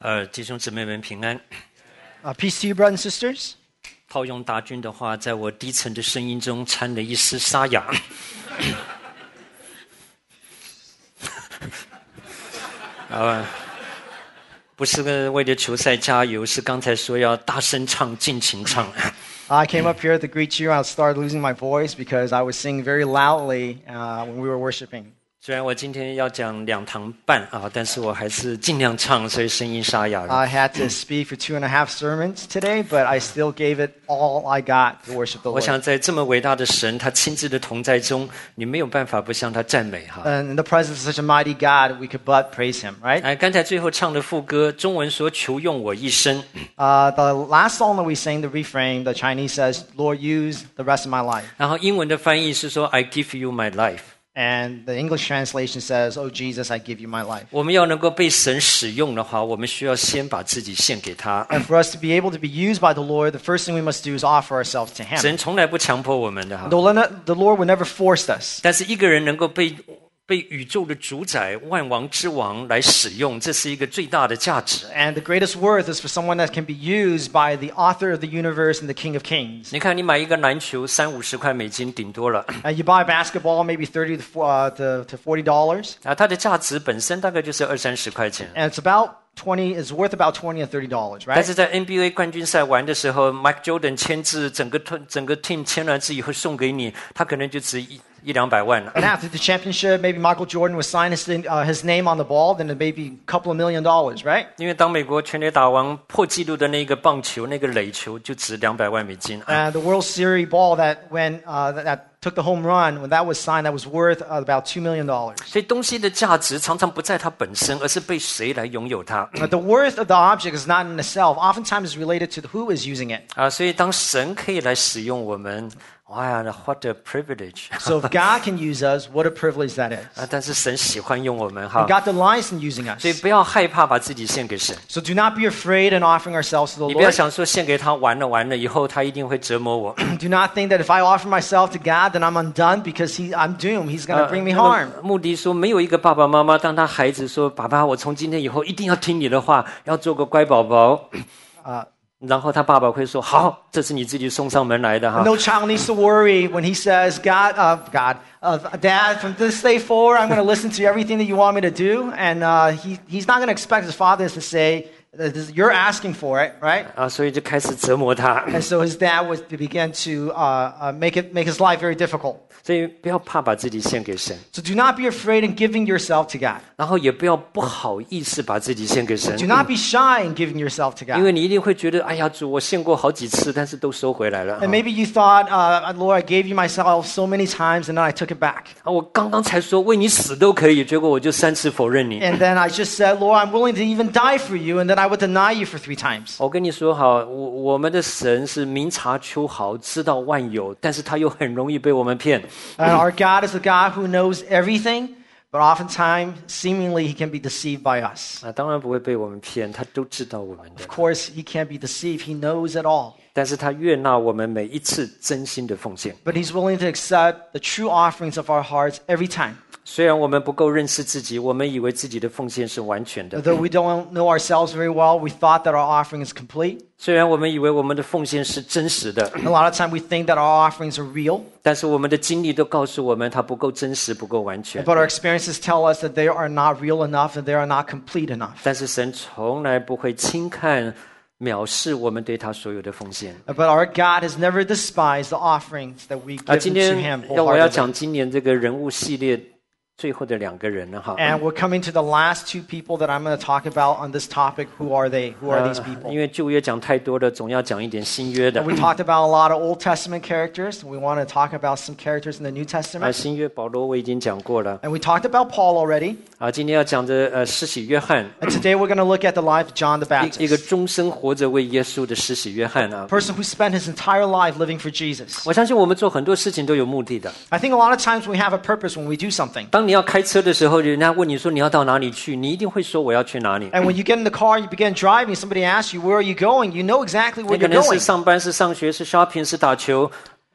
弟兄姊妹们平安。 Peace to you, brothers and sisters. 套用大军的话，在我低沉的声音中掺了一丝沙哑。不是为了球赛加油，是刚才说要大声唱、尽情唱。 I came up here to greet you. I started losing my voice because I was singing very loudly when we were worshiping. 虽然我今天要讲2堂半但是我还是尽量唱，所以声音沙哑了。 I had to speak for 2.5 sermons today, but I still gave it all I got to worship the Lord. 我想在这么伟大的神，他亲自的同在中，你没有办法不向他赞美哈。 And in the presence of such a mighty God, we could but praise Him, right? 刚才最后唱的副歌，中文说求用我一生。 The last song that we sang, the refrain, the Chinese says, "Lord, use the rest of my life." 然后英文的翻译是说 I give you my life。And the English translation says, "Oh Jesus, I give you my life." 我们要能够被神使用的话，我们需要先把自己献给他。 And for us to be able to be used by the Lord, the first thing we must do is offer ourselves to Him. 神从来不强迫我们的哈。 The Lord will never force us. 但是一个人能够被宇宙的主宰、万王之王来使用，这是一个最大的价值。 And the greatest worth is for someone that can be used by the author of the universe and the King of Kings. 你看，你买一个篮球，30-50块美金顶多了。 You buy basketball, maybe $30 to $40. 它的价值本身大概就是20-30块钱。 And it's worth about $20 or $30, right? 但是在 NBA 冠军赛玩的时候 ，Mike Jordan 签字，整个 team 签完字以后送给你，他可能就值100-200万了。 And after the championship, maybe Michael Jordan would sign his name on the ball, then it may be a couple of $1 million, right? 因为当美国全垒打王破纪录的那个棒球，那个垒球就值200万美金。 The World Series ball that took the home run, when that was signed, that was worth about $2 million. 所以东西的价值常常不在它本身，而是被谁来拥有它。 The worth of the object is not in itself. Oftentimes, it's related to who is using it. 所以当神可以来使用我们。哇 ，What a privilege! So if God can use us, what a privilege that is. 但是神喜欢用我们哈。 And God delights in using us. 所以不要害怕把自己献给神。 So do not be afraid in offering ourselves to the Lord. 你不要想说献给他完了以后他一定会折磨我。 Do not think that if I offer myself to God, then I'm undone because I'm doomed. He's going to bring me harm. 目的说，没有一个爸爸妈妈当他孩子说：“爸爸，我从今天以后一定要听你的话，要做个乖宝宝。”然后他爸爸会说：“好，这是你自己送上门来的哈。” No child needs to worry when he says, Dad, from this day forward, I'm going to listen to everything that you want me to do. And he's not going to expect his father to say, you're asking for it, right? 所以就开始折磨他。 And so his dad would begin to make his life very difficult. 所以不要怕把自己献给神。 So do not be afraid in giving yourself to God. 然后也不要不好意思把自己献给神。 Do not be shy in giving yourself to God. 因为你一定会觉得，哎呀，主，我献过好几次，但是都收回来了。 And maybe you thought, Lord, I gave you myself so many times, and then I took it back. 我刚刚才说为你死都可以，结果我就3次否认你。 And then I just said, Lord, I'm willing to even die for you, and then I would deny you for 3 times. 我跟你说好，我们的神是明察秋毫，知道万有，但是他又很容易被我们骗。 And our God is a God who knows everything, but oftentimes, seemingly, He can be deceived by us. 当然不会被我们骗，他都知道我们的。 Of course, He can't be deceived. He knows it all. 但是他悦纳我们每一次真心的奉献。 But He's willing to accept the true offerings of our hearts every time. 虽然我们不够认识自己，我们以为自己的奉献是完全的。 Though we don't know ourselves very well, we thought that our offering is complete. 虽然我们以为我们的奉献是真实的。 A lot of time we think that our offerings are real. 但是我们的经历都告诉我们，它不够真实，不够完全。 But our experiences tell us that they are not real enough and they are not complete enough. 但是神从来不会轻看、藐视我们对他所有的奉献。 But our God has never despised the offerings that we give to Him. 今天我要讲今年这个人物系列最后的2个人了哈。 And we're coming to the last 2 people that I'm going to talk about on this topic. Who are they? Who are these people? 因为旧约讲太多了，总要讲一点新约的。 We talked about a lot of Old Testament characters. We want to talk about some characters in the New Testament. 新约保罗我已经讲过了。 And we talked about Paul already. 今天要讲的施洗约翰。 And today we're going to look at the life of John the Baptist. 一个终生活着为耶稣的施洗约翰啊。 Person who spent his entire life living for Jesus. 我相信我们做很多事情都有目的的。 I think a lot of times we have a purpose when we do something. 当你要开车的时候，人家问你说你要到哪里去，你一定会说我要去哪里。 And when you get in the car, you begin driving. Somebody asks you, "Where are you going?" You know exactly where 可 you're 能是 going. 上班，是上学，是 shopping， 是打球。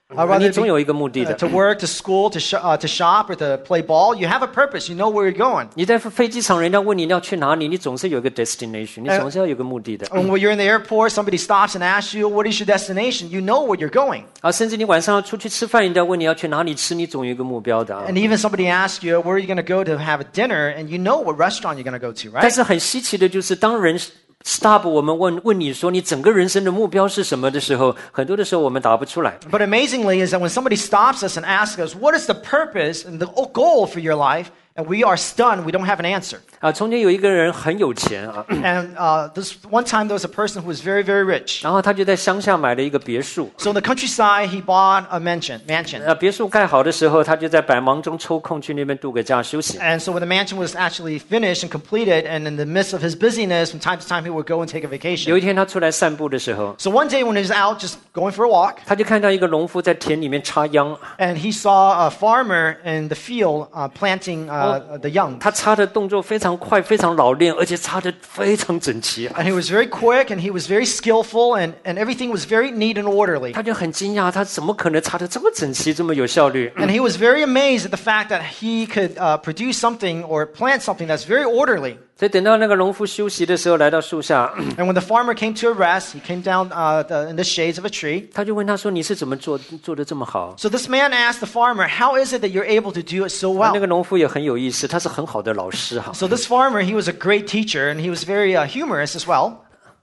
你总有一个目的的。 To work, to school, to shop, or to play ball, you have a purpose. You know where you're going. 你在飞机场，人家问你要去哪里，你总是有一个 destination， 你总是要有个目的的。 When you're in the airport, somebody stops and asks you, "What is your destination?" You know where you're going. 甚至你晚上要出去吃饭，人家问你要去哪里吃，你总有一个目标的。 And even somebody asks you, "Where are you going to go to have a dinner?" And you know what restaurant you're going to go to, right? 但是很稀奇的就是，当人 stop 我们问你说你整个人生的目标是什么的时候，很多的时候我们答不出来。 But amazingly is that when somebody stops us and asks us, "What is the purpose and the goal for your life?" And we are stunned, we don't have an answer. 从前有一个人很有钱 And this one time there was a person who was very, very rich. 然后他就在乡下买了一个别墅。 So in the countryside, he bought a mansion. 别墅盖好的时候，他就在百忙中抽空去那边度个假休息。 And so when the mansion was actually finished and completed, and in the midst of his busyness, from time to time he would go and take a vacation. 有一天他出来散步的时候， So one day when he was out just going for a walk, 他就看到一个农夫在田里面插秧。 and he saw a farmer in the field planting the young. 他插的动作非常快，非常老练，而且插得非常整齐。 And he was very quick, and he was very skillful, and everything was very neat and orderly. 他就很惊讶，他怎么可能插得这么整齐，这么有效率？ And he was very amazed at the fact that he could produce something or plant something that's very orderly. 所以等到那个农夫休息的时候，来到树下， And when the farmer came to a rest, he came down in the shades of a tree. 他就问他说：“你是怎么做得这么好？” So this man asked the farmer, "How is it that you're able to do it so 那 well?" 个农夫也很有意思，他是很好的老师哈。 So this farmer, he was a great teacher, and he was very humorous as well.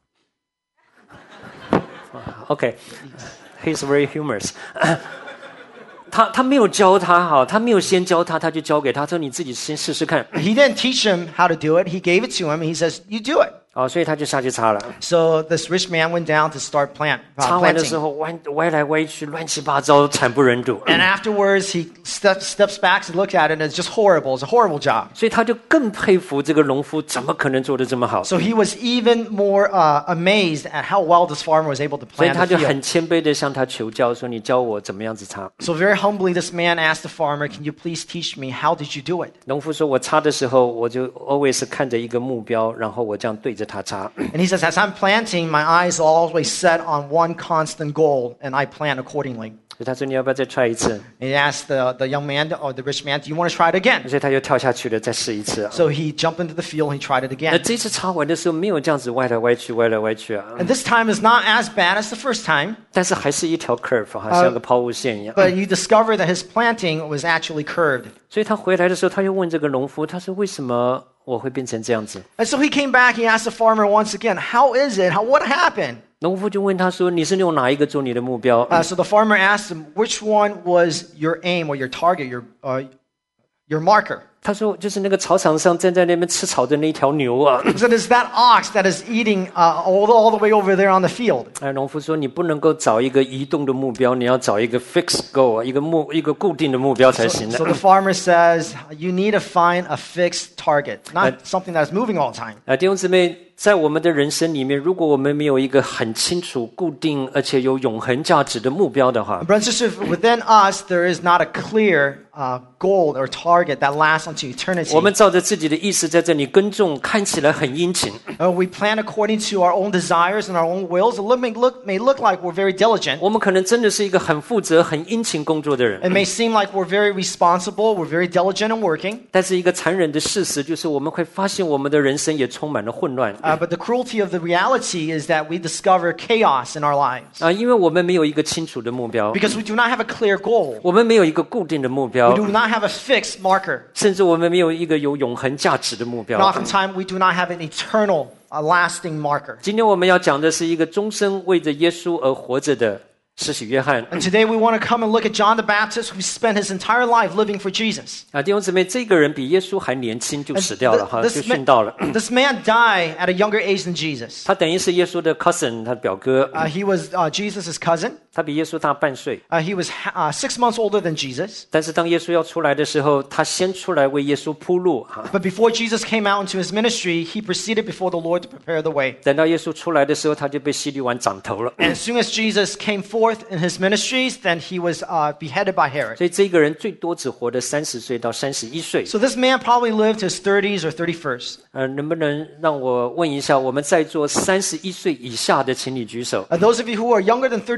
Okay, he's very humorous. 他没有教他哈，他没有先教他，他就教给他说：“你自己先试试看。” He didn't teach him how to do it. He gave it to him, and he says, "You do it." 所以他就下去插了。 So this rich man went down to start 插完的时 planting. 候歪来歪去，乱七八糟，惨不忍睹。 And afterwards, he steps back and looks at it, and it's just horrible. It's a horrible job. 所以他就更佩服这个农夫怎么可能做得这么好。 So he was even more amazed at how well this farmer was able to 所以 plant 他 the 就 field. 很谦卑的向他求教，说：“你教我怎么样子插。” So very humbly, this man asked the farmer, "Can you please teach me? How did you do it?" 农夫说：“我插的时候，我就 always 看着一个目标，然后我这样对着它插。” And he says, "As I'm planting, my eyes are always set on one constant goal, and I plant accordingly." 所以他说：“你要不要再 try 一次 And he asked the young man or the rich man, "Do you want to try it？” again? 所以他又跳下去了，再试一次。 So he jumped into the field and he tried it 那 again. 这次插完的时候，没有这样子歪来歪去，歪来歪去啊， And this time is not as bad as the first time, 但是还是一条 curve 哈，像个抛物线一样。 but you discover that his planting was actually curved. 所以他回来的时候，他又问这个农夫，他说：“为什么我会变成这样子？” And so he came back, he asked the farmer once again, "How is it? What happened?" 农夫就问他说：“你是用哪一个做你的目标？” So the farmer asked him, "Which one was your aim or your target, your marker?" 他说：“就是那个草场上站在那边吃草的那条牛啊。” He said, "It's that ox that is eating all the way over there on the field." 农夫说：“你不能够找一个移动的目标，你要找一个 fixed goal， 一个固定的目标才行的。” So the farmer says, "You need to find a fixed target, not something that's moving all the time." 弟兄姊妹，在我们的人生里面，如果我们没有一个很清楚、固定而且有永恒价值的目标的话， Brothers and sisters, within us, there is not a clear goal or target that lasts unto eternity. 我们照着自己的意思在这里耕种，看起来很殷勤。 We plan according to our own desires and our own wills. It may look like we're very diligent. 我们可能真的是一个很负责、很殷勤工作的人。 It may seem like we're very responsible, we're very diligent in working. 但是一个残忍的事实就是，我们会发现我们的人生也充满了混乱。 But the cruelty of the reality is that we discover chaos in our lives. 因为我们没有一个清楚的目标， Because we do not have a clear goal. 我们没有一个固定的目 We 标， do not have a fixed marker. 甚至我们没有一个有永恒价值的目 And 标。 oftentimes we do not have an eternal, lasting marker. 今天我们要讲的是一个终身为着耶稣而活着的施洗约翰。 And today we want to come and look at John the Baptist, who spent his entire life living for Jesus. 弟兄姊妹，这个人比耶稣还年轻就死掉了哈，就 This 殉道了。 this man died at a younger age than Jesus. 他等于是耶稣的 cousin， 他的表哥， He was Jesus' cousin. 他比耶稣大半岁。 He was 6 months older than Jesus. 但是当耶稣要出来的时候，他先出来为耶稣铺路哈。 But before Jesus came out into his ministry, he proceeded before the Lord to prepare the way. 等到耶稣出来的时候，他就被希律王斩头了。 And as soon as Jesus came forth in his ministries, then he was beheaded by Herod. 所以这个人最多只活得30岁到31岁。 So this man probably lived his 30s or 31st. 能不能让我问一下，我们在座31岁以下的，请你举手。 Those of you who are younger than 31 years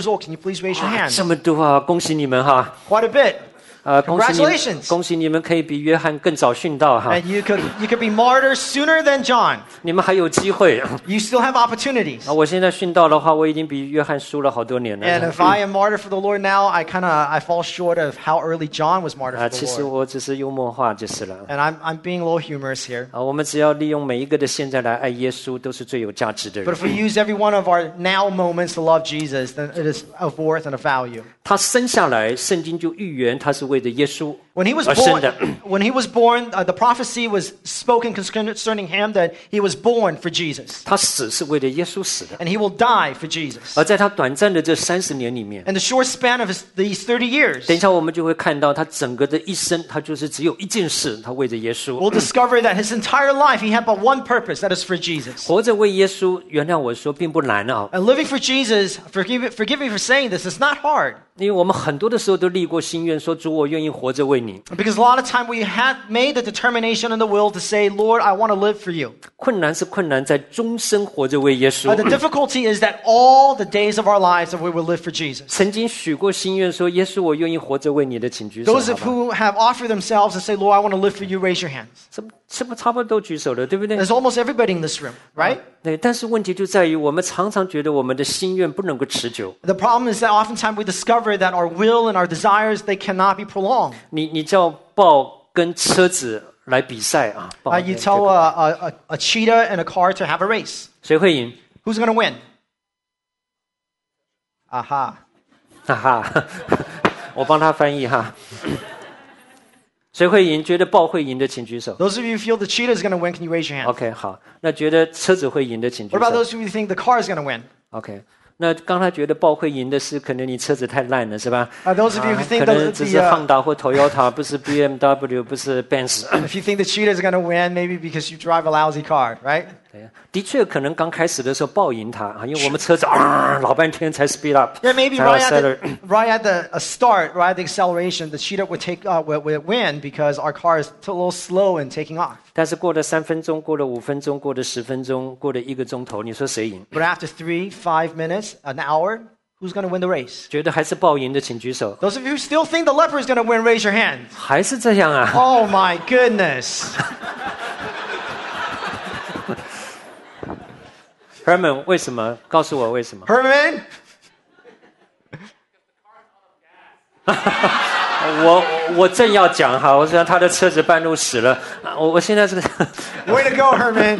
old. Can you please raise your 这 hand? 么多啊，恭喜你们哈！ Quite a bit. Congratulations！ 恭喜你们可以比约翰更早殉道哈！ And you could be martyrs sooner than John. 你们还有机会。 You still have opportunities. 我现在殉道的话，我已经比约翰输了好多年了。 And if I am martyred for the Lord now, I fall short of how early John was martyred for 其 the 实 Lord. 我只是幽默化就是了。 And I'm being a little humorous here. 我们只要利用每一个的现在来爱耶稣，都是最有价值的 But 人。 if we use every one of our now moments to love Jesus, then it is of worth and of value. 他生下来，圣经就预言他是为着耶稣。 When he was born, the prophecy was spoken concerning him that he was born for Jesus. 他死是为了耶稣死的。 And he will die for Jesus. 而在他短暂的这30年里面， In the short span of these 30 years, 等一下我们就会看到他整个的一生，他就是只有一件事，他为着耶稣。 we'll discover that his entire life he had but one purpose, that is for Jesus. 活着为耶稣，原谅我说并不难啊， And living for Jesus, forgive me for saying this, it's not hard. 因为我们很多的时候都立过心愿，说主，我愿意活着为你。 Because a lot of time we have made the determination and the will to say, Lord, I want to live for you. 困难是困难在终生活着为耶稣。 The difficulty is that all the days of our lives that we will live for Jesus. 曾经许过心愿说，耶稣，我愿意活着为你的，请举手。 Those of who have offered themselves and say, Lord, I want to live for you, raise your hands. 是不差不多都举手了，对不对？ There's almost everybody in this room, right? 对，但是问题就在于，我们常常觉得我们的心愿不能够持久。 The problem is that oftentimes we discover that our will and our desires, they cannot be prolonged. 你叫豹跟车子来比赛啊？豹 You tell a cheetah and a car to have a race. 谁会赢？ Who's going to win? Aha. 哈哈，我帮他翻译哈。谁会赢？觉得豹会赢的，请举手。 Those of you who feel the cheetah is going to win, can you raise your hand? OK， 好，那觉得车子会赢的，请举 What about 手。 those of you who think the car is going to win? OK， 那刚才觉得豹会赢的是，可能你车子太烂了，是吧？ Those of you who think 可能只是 the Honda 或 Toyota， 不是 BMW， 不是 Benz。 if you think the cheetah is going to win, maybe because you drive a lousy car, right? 的确，可能刚开始的时候豹赢他，因为我们车子老半天才 speed up。 Yeah, maybe 才要 right at the start, right at the acceleration, the cheetah would win because our car is a little slow in taking off. 但是过了3分钟，过了5分钟，过了10分钟，过了1个钟头，你说谁赢？ But after 3, 5 minutes, an hour, who's going to win the race? 觉得还是豹赢的，请举手。 Those of you who still think the leopard is going to win, raise your hand. 还是这样啊？ Oh my goodness. Herman， 为什么？告诉我为什么？ Herman? 我正要讲哈，我说他的车子半路死了，我现在是 Way to go, Herman.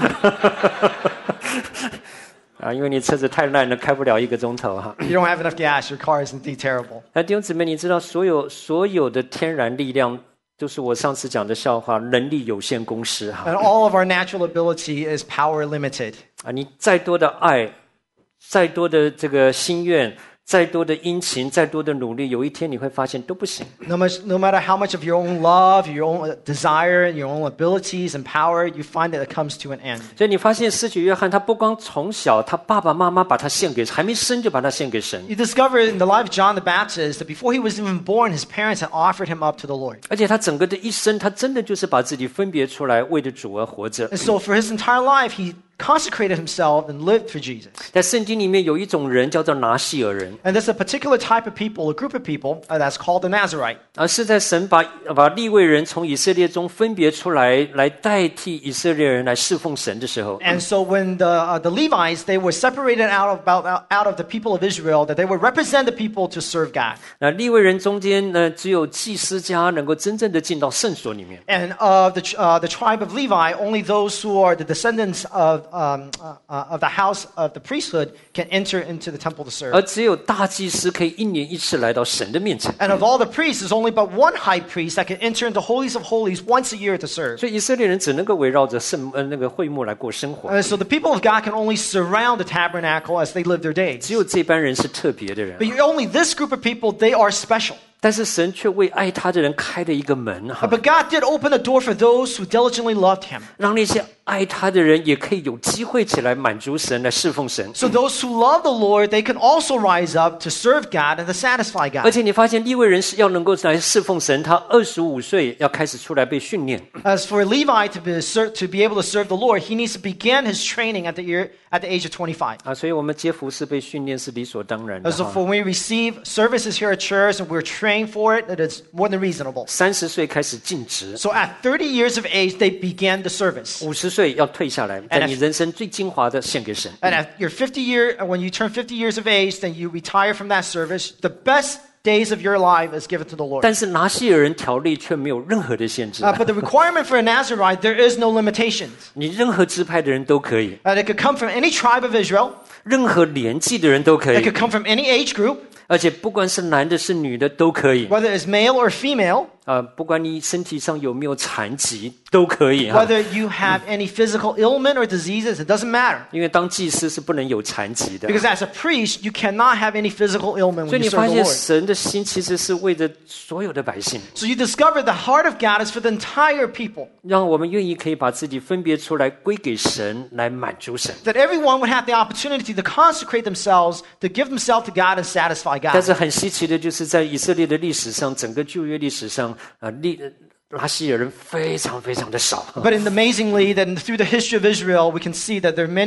因为你车子太烂了，开不了1个钟头哈。 You don't have enough gas. Your car is indeed terrible. 那弟兄姊妹，你知道所有的天然力量，就是我上次讲的笑话，能力有限公式哈。 And all of our natural ability is power limited. 你再多的爱，再多的这个心愿，再多的殷勤，再多的努力，有一天你会发现都不行。 No matter how much of your own love, your own desire, your own abilities and power, you find that it comes to an end. 所以你发现施洗约翰他不光从小他爸爸妈妈把他献给，还没生就把他献给神， You discover in the life of John the Baptist that before he was even born, his parents had offered him up to the Lord. 而且他整个的一生，他真的就是把自己分别出来，为着主而活着。 And so for his entire life, he consecrated himself and lived for Jesus. 在圣经里面有一种人叫做拿细尔人， And there's a particular type of people, a group of people, that's called the Nazarite. 是在神把利未人从以色列中分别出来，来代替以色列人来侍奉神的时候， And so when the Levites, they were separated out of the people of Israel, that they would represent the people to serve God. 那利未人中间呢，只有祭司家能够真正的进到圣所里面。 And the tribe of Levi, only those who are the descendants of the house of the priesthood can enter into the temple to serve. 而只有大祭司可以1年1次来到神的面前。 And of all the priests, there's only but one high priest that can enter into holies of holies once a year to serve. 所以以色列人只能够围绕着那个会幕来过生活。 And so the people of God can only surround the tabernacle as they live their days. 只有这班人是特别的人。 But only this group of people, they are special. 但是神却为爱他的人开了一个门哈， But God did open the door for those who diligently loved him. 让那些爱他的人也可以有机会起来满足神，来侍奉神。 So those who love the Lord, they can also rise up to serve God and to satisfy 而 God. 且你发现利未人是要能够来侍奉神，他25岁要开始出来被训练。 As for Levi to be able to serve the Lord, he needs to begin his training at the age of 25. 啊，所以我们接服侍被训练是理所当然的 So 哈。 when we receive services here at church and we're trained for it, it is more than reasonable. 30岁开始尽职， So at 30 years of age, they began the service. 50岁要退下来，在你人生最精华的献给神。 And at your when you turn 50 years of age, then you retire from that service. The best days of your life is given to the Lord. 但是拿西尔人条例却没有任何的限制， But the requirement for a Nazirite, there is no limitations. 你任何支派的人都可以， It could come from any tribe of Israel. 任何年纪的人都可 It 以， could come from any age group, 而且不管是男的是女的都可以。 whether it's male or female, 不管你身体上有没有残疾都可以哈。 whether you have any physical ailment or diseases, it doesn't matter. 因为当祭司是不能有残疾的， Because as a priest, you cannot have any physical ailment 所以 when 你 you serve 发 the 现 Lord. 神的心其实是为着所有的百姓， So you discover the heart of God is for the entire people. 让我们愿意可以把自己分别出来归给神，来满足神。 That everyone would have the opportunity to consecrate themselves, to give themselves to God and satisfy 但 God. 是很稀奇的就是在以色列的历史上，整个旧约历史上拉西尔人非常非常的少。 But amazingly, that through the history of Israel, we can see that there are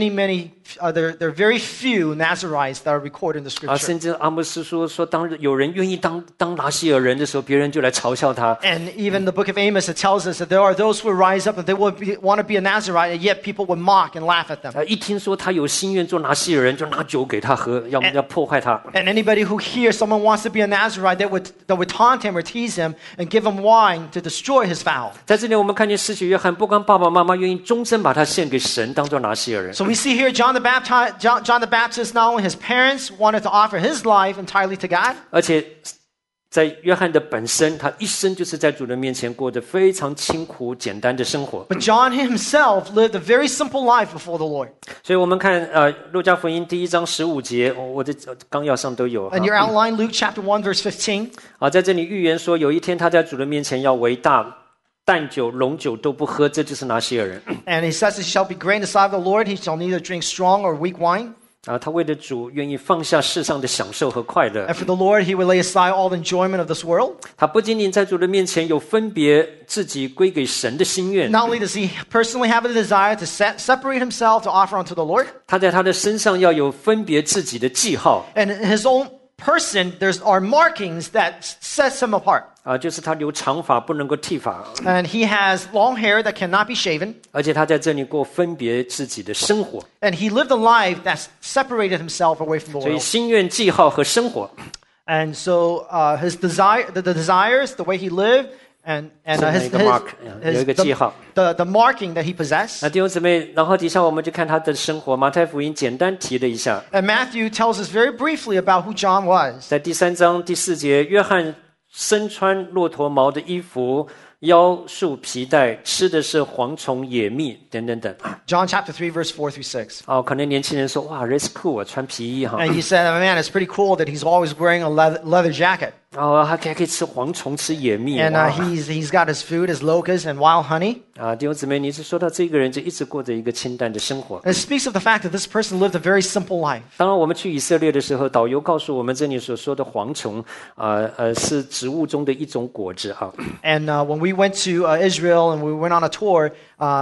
there are very few Nazirites that are recorded in the 啊， scripture. 甚至阿摩斯说当有人愿意当拉西尔人的时候，别人就来嘲笑他。 And even the book of Amos, it tells us that there are those who will rise up and they want to be a Nazirite, and yet people would mock and laugh at them. 一听说他有心愿做拿西尔人，就拿酒给他喝，要破坏他。 And anybody who hears someone wants to be a Nazirite, they would taunt him or tease him and give him wine to destroy his vow. 在这里，我们看见施洗约翰不光爸爸妈妈愿意终身把他献给神，当做拿西尔人， So we see here John the Baptist, not only his parents wanted to offer his life entirely to God, 而且在约翰的本身，他一生就是在主人面前过着非常清苦简单的生活。 but John himself lived a very simple life before the Lord. 所以我们看路加福音第1章15节，我的纲要上都有。 In your outline, Luke chapter 1, verse 15, 在这里预言说，有一天他在主人面前要为大。淡酒、浓酒都不喝，这就是拿西尔人。 and he says, he shall be great in the sight of the Lord, he shall neither drink strong or weak wine. 他为了主愿意放下世上的享受和快乐。 And for the Lord, he will lay aside all the enjoyment of this world. 他不仅仅在主人面前有分别自己归给神的心愿， Not only does he personally have a desire to separate himself to offer unto the Lord, 他在他的身上要有分别自己的记号。 and in his own person, there are markings that sets him apart. 就是他留长发不能够剃发， And he has long hair that cannot be shaven. 而且他在这里过分别自己的生活。 And he lived a life that separated himself away from the 所以 world. 心愿、记号和生活， And so his the desires, the way he lived, and 这么一个 mark，有一个记号。 the marking that he possessed. 弟兄姊妹，然后底下我们就看他的生活。马太福音简单提了一下， And Matthew tells us very briefly about who John was. 在第3章第4节，约翰身穿骆驼毛的衣服，腰束皮带，吃的是蝗虫、野蜜等等等。 John chapter 3, verse 4 through 6. 可能年轻人说，哇 ，that's cool，穿皮衣哈。 And you said, oh, man, it's pretty cool that he's always wearing a leather jacket. 还可以吃蝗虫，吃野蜜。 And he's got his food, his locusts and wild honey. 弟兄姊妹，你是说到这个人就一直过着一个清淡的生活。 And it speaks of the fact that this person lived a very simple life. 当然，我们去以色列的时候，导游告诉我们，这里所说的蝗虫，是植物中的一种果子哈。 And when we went to Israel and we went on a tour,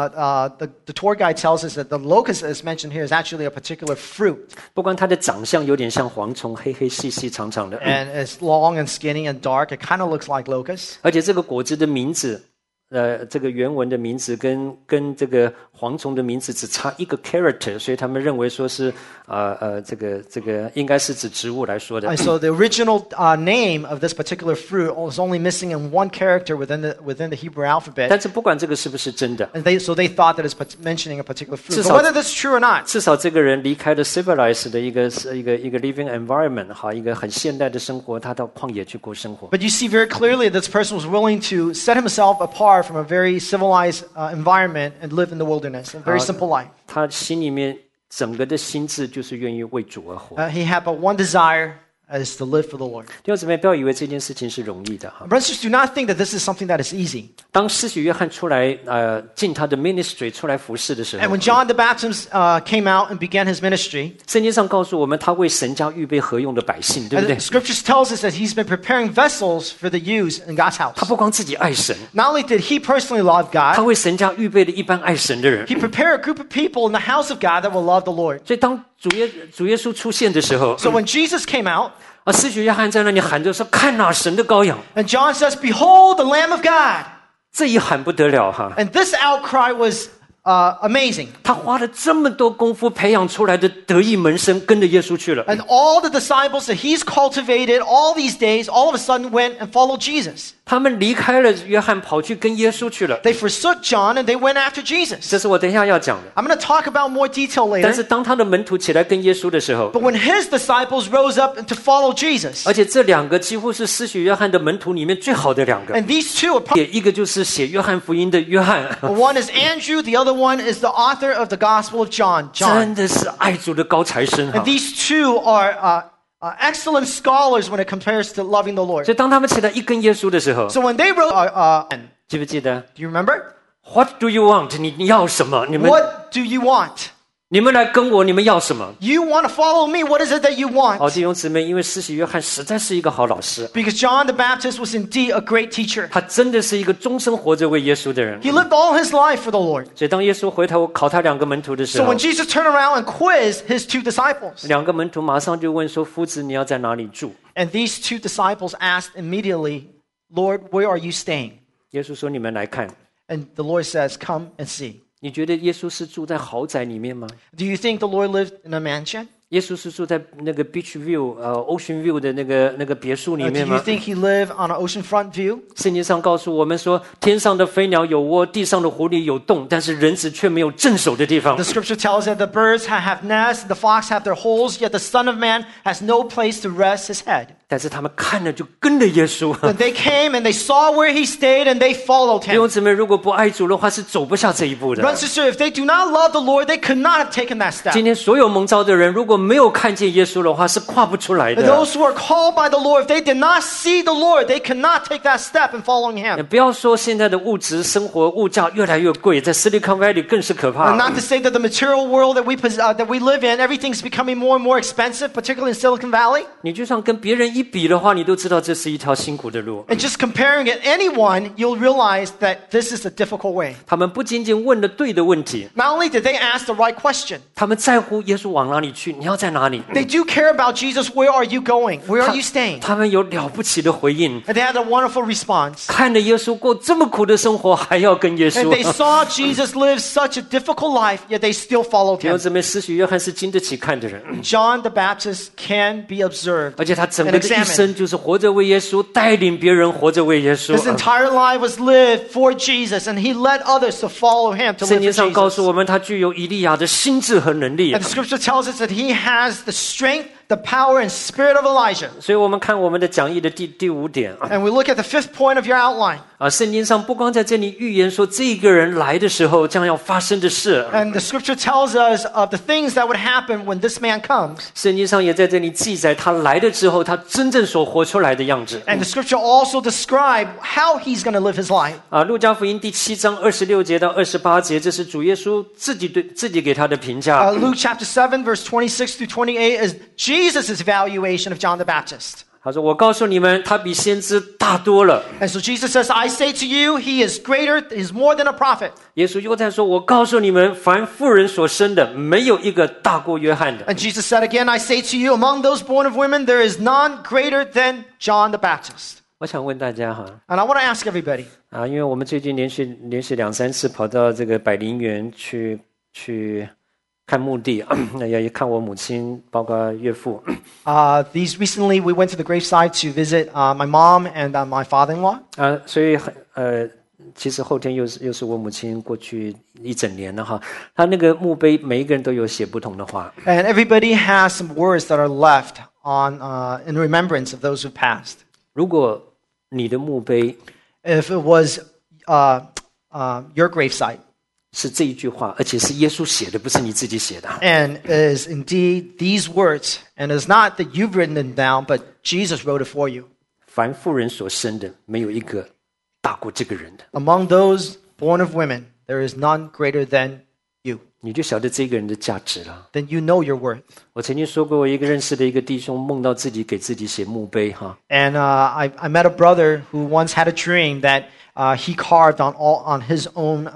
the tour guide tells us that the locust that's mentioned here is actually a particular fruit. 不光它的长相有点像蝗虫，黑黑细细长长的， And it's long and skinny and dark. It kind of looks like locusts. 而且这个果子的名字，这个原文的名字跟这个蝗虫的名字只差一个 character， 所以他们认为说是这个应该是指植物来说的。 And so the original name of this particular fruit was only missing in one character within the Hebrew alphabet. 但是不管这个是不是真的， And so they thought that it's mentioning a particular fruit. But 至少- whether that's true or not, 至少这个人离开了 civilized 的一个 living environment， 一个很现代的生活，他到旷野去过生活。 but you see very clearly that this person was willing to set himself apart from a very civilized environment and live in the wilderness, a very simple life. 他心里面整个的心智就是愿意为主而活。 He had but one desire, is to live for the Lord. 弟兄姊妹，不要以为这件事情是容易的哈。 Brothers, do not think that this is something that is easy. 当施洗约翰出来进他的 ministry 出来服侍的时 And 候， when John the Baptist came out and began his ministry, 圣经上告诉我们，他为神家预备合用的百姓，对不 and 对 the？ scriptures tells us that he's been preparing vessels for the use in God's 他 house. 不光自己爱神， Not only did he personally love 他 God, 为神家预备了一般爱神的人。 he prepared a group of people in the house of God that will love the Lord. 所以当主耶稣出现的时候， So when Jesus came out, 施洗约翰在那里喊着说：“看哪，神的羔羊！” and John says, "Behold the Lamb of God." 这一喊不得了哈！ And this outcry was amazing. 他花了这么多功夫培养出来的得意门生，跟着耶稣去了。 And all the disciples that he's cultivated all these days, all of a sudden went and followed Jesus. 他们离开了约翰，跑去跟耶稣去了。 They forsook John and they went after Jesus. 这是我等一下要讲的。 I'm going to talk about more detail 但 later. 是当他的门徒起来跟耶稣的时候， But when his disciples rose up to follow Jesus, 而且这两个几乎是施洗约翰的门徒里面最好的两个， and these two are probably, 一个就是写约翰福音的约翰， one is Andrew, the other one is the author of the Gospel of John. 真的是爱主的高材生哈 And。these two are excellent scholars when it compares to loving the Lord. 所以当他们起来一跟耶稣的时候， So when they wrote, 记不记得 do you remember? What do you want？ 你要什么？你们 What do you want? 来跟我，你们要什么？ You want to follow me? What is it that you 好， want? 弟兄姊妹，因为施洗约翰实在是一个好老师， Because John the Baptist was indeed a great teacher. 他真的是一个终身活着为耶稣的人。 He lived all his life for the Lord. 所以当耶稣回头考他两个门徒的时 So 候 when，Jesus turned around and quizzed his two disciples, 两个门徒马上就问说：“夫子，你要在哪里住 and these two disciples asked immediately, Lord, where are you staying?？” 耶稣说：“你们来看。 And the Lord says, come and see. ” 你觉得耶稣是住在豪宅里面吗？ Do you think the Lord lived in a mansion? 耶稣是住在那个 beach view ocean view 的那个别墅里 Do 面 you 吗？ think he lived on an oceanfront view? 圣经上告诉我们说，天上的飞鸟有窝，地上的狐狸有洞，但是人子却没有镇守的地方 The。scripture tells that the birds have nests, the fox have their holes, yet the Son of Man has no place to rest his head. 但是他们看了就跟着耶稣。 But they came and they saw where he stayed and they followed 弟兄 him. 姊妹，如果不爱主的话，是走不下这一步的。 Brothers and sisters, if they do not love the Lord, they could not have taken that step. 今天所有蒙召的人，如果没有看见耶稣的话，是跨不出来 And 的。 those who are called by the Lord, if they did not see the Lord, they could not take that step in following him. 不要说现在的物质生活物价越来越贵，在 Silicon Valley 更是可 And 怕。 not to say that the material world that we live in, everything's becoming more and more expensive, particularly in Silicon Valley. 你就算跟别人一比的话，你都知道这是一条辛苦的路。 And just comparing it anyone, you'll realize that this is a difficult way. 他们不仅仅问了对的问题， Not only did they ask the right question, 他们在乎耶稣往哪里去，你要在哪里。 they do care about Jesus. Where are you going? Where are you staying? 他们有了不起的回应， And they had a wonderful response. 看着耶稣过这么苦的生活，还要跟耶 And 稣 they。saw Jesus live such a difficult life, yet they still followed 弟兄 him. 姊妹，施洗约翰是经得起看的人， John the Baptist can be observed 而且他整 and 个的一 examined. 生就是活着为耶稣，带领别人活着为耶稣。 His entire life was lived for Jesus, and he led others to follow him, to 圣 live 经 for 上告诉 Jesus. 我们，他具有以利亚的心智和能力 And。the scripture tells us that he has the strength, the power, and spirit of Elijah. 所以我们看我们的讲义的第五点 And we look at the fifth point of your outline. 圣经上不光在这里预言说这个人来的时候将要发生的事， And the scripture tells us of the things that would happen when this man comes. 圣经上也在这里记载他来了之后他真正所活出来的样子。 And the scripture also describe how he's going to live his life. 路加福音第7章26节到28节，这是主耶稣自己给他的评价。 Luke chapter 7, verse 26 through 28 is Jesus' evaluation of John the Baptist. 他说：“我告诉你们，他比先知大多了。 And so Jesus says, I say to you, he is greater, he's more than a prophet. ” 耶稣又在说：“我告诉你们，凡妇人所生的，没有一个大过约翰的。 And Jesus said again, I say to you, among those born of women, there is none greater than John the Baptist. ” 我想问大家哈， And I want to ask everybody, 因为我们最近连续2-3次跑到这个百灵园去看墓地，也看我母亲，包括岳父。 recently we went to the gravesite to visit my mom and my father-in-law. 所以其实后天又是我母亲过去一整年了哈。他那个墓碑每一个人都有写不同的话。 And everybody has some words that are left on in remembrance of those who passed. 如果你的墓碑 If it was your gravesite, 是这一句话，而且是耶稣写的，不是你自己写的。 And is indeed these words, and it's not that you've written them down, but Jesus wrote it for you. 凡妇人所生的，没有一个大过这个人的。 Among those born of women, there is none greater than you. 你就晓得这个人的价值了。 Then you know your worth. 我曾经说过，我一个认识的一个弟兄梦到自己给自己写墓碑哈， And I met a brother who once had a dream that he carved on his own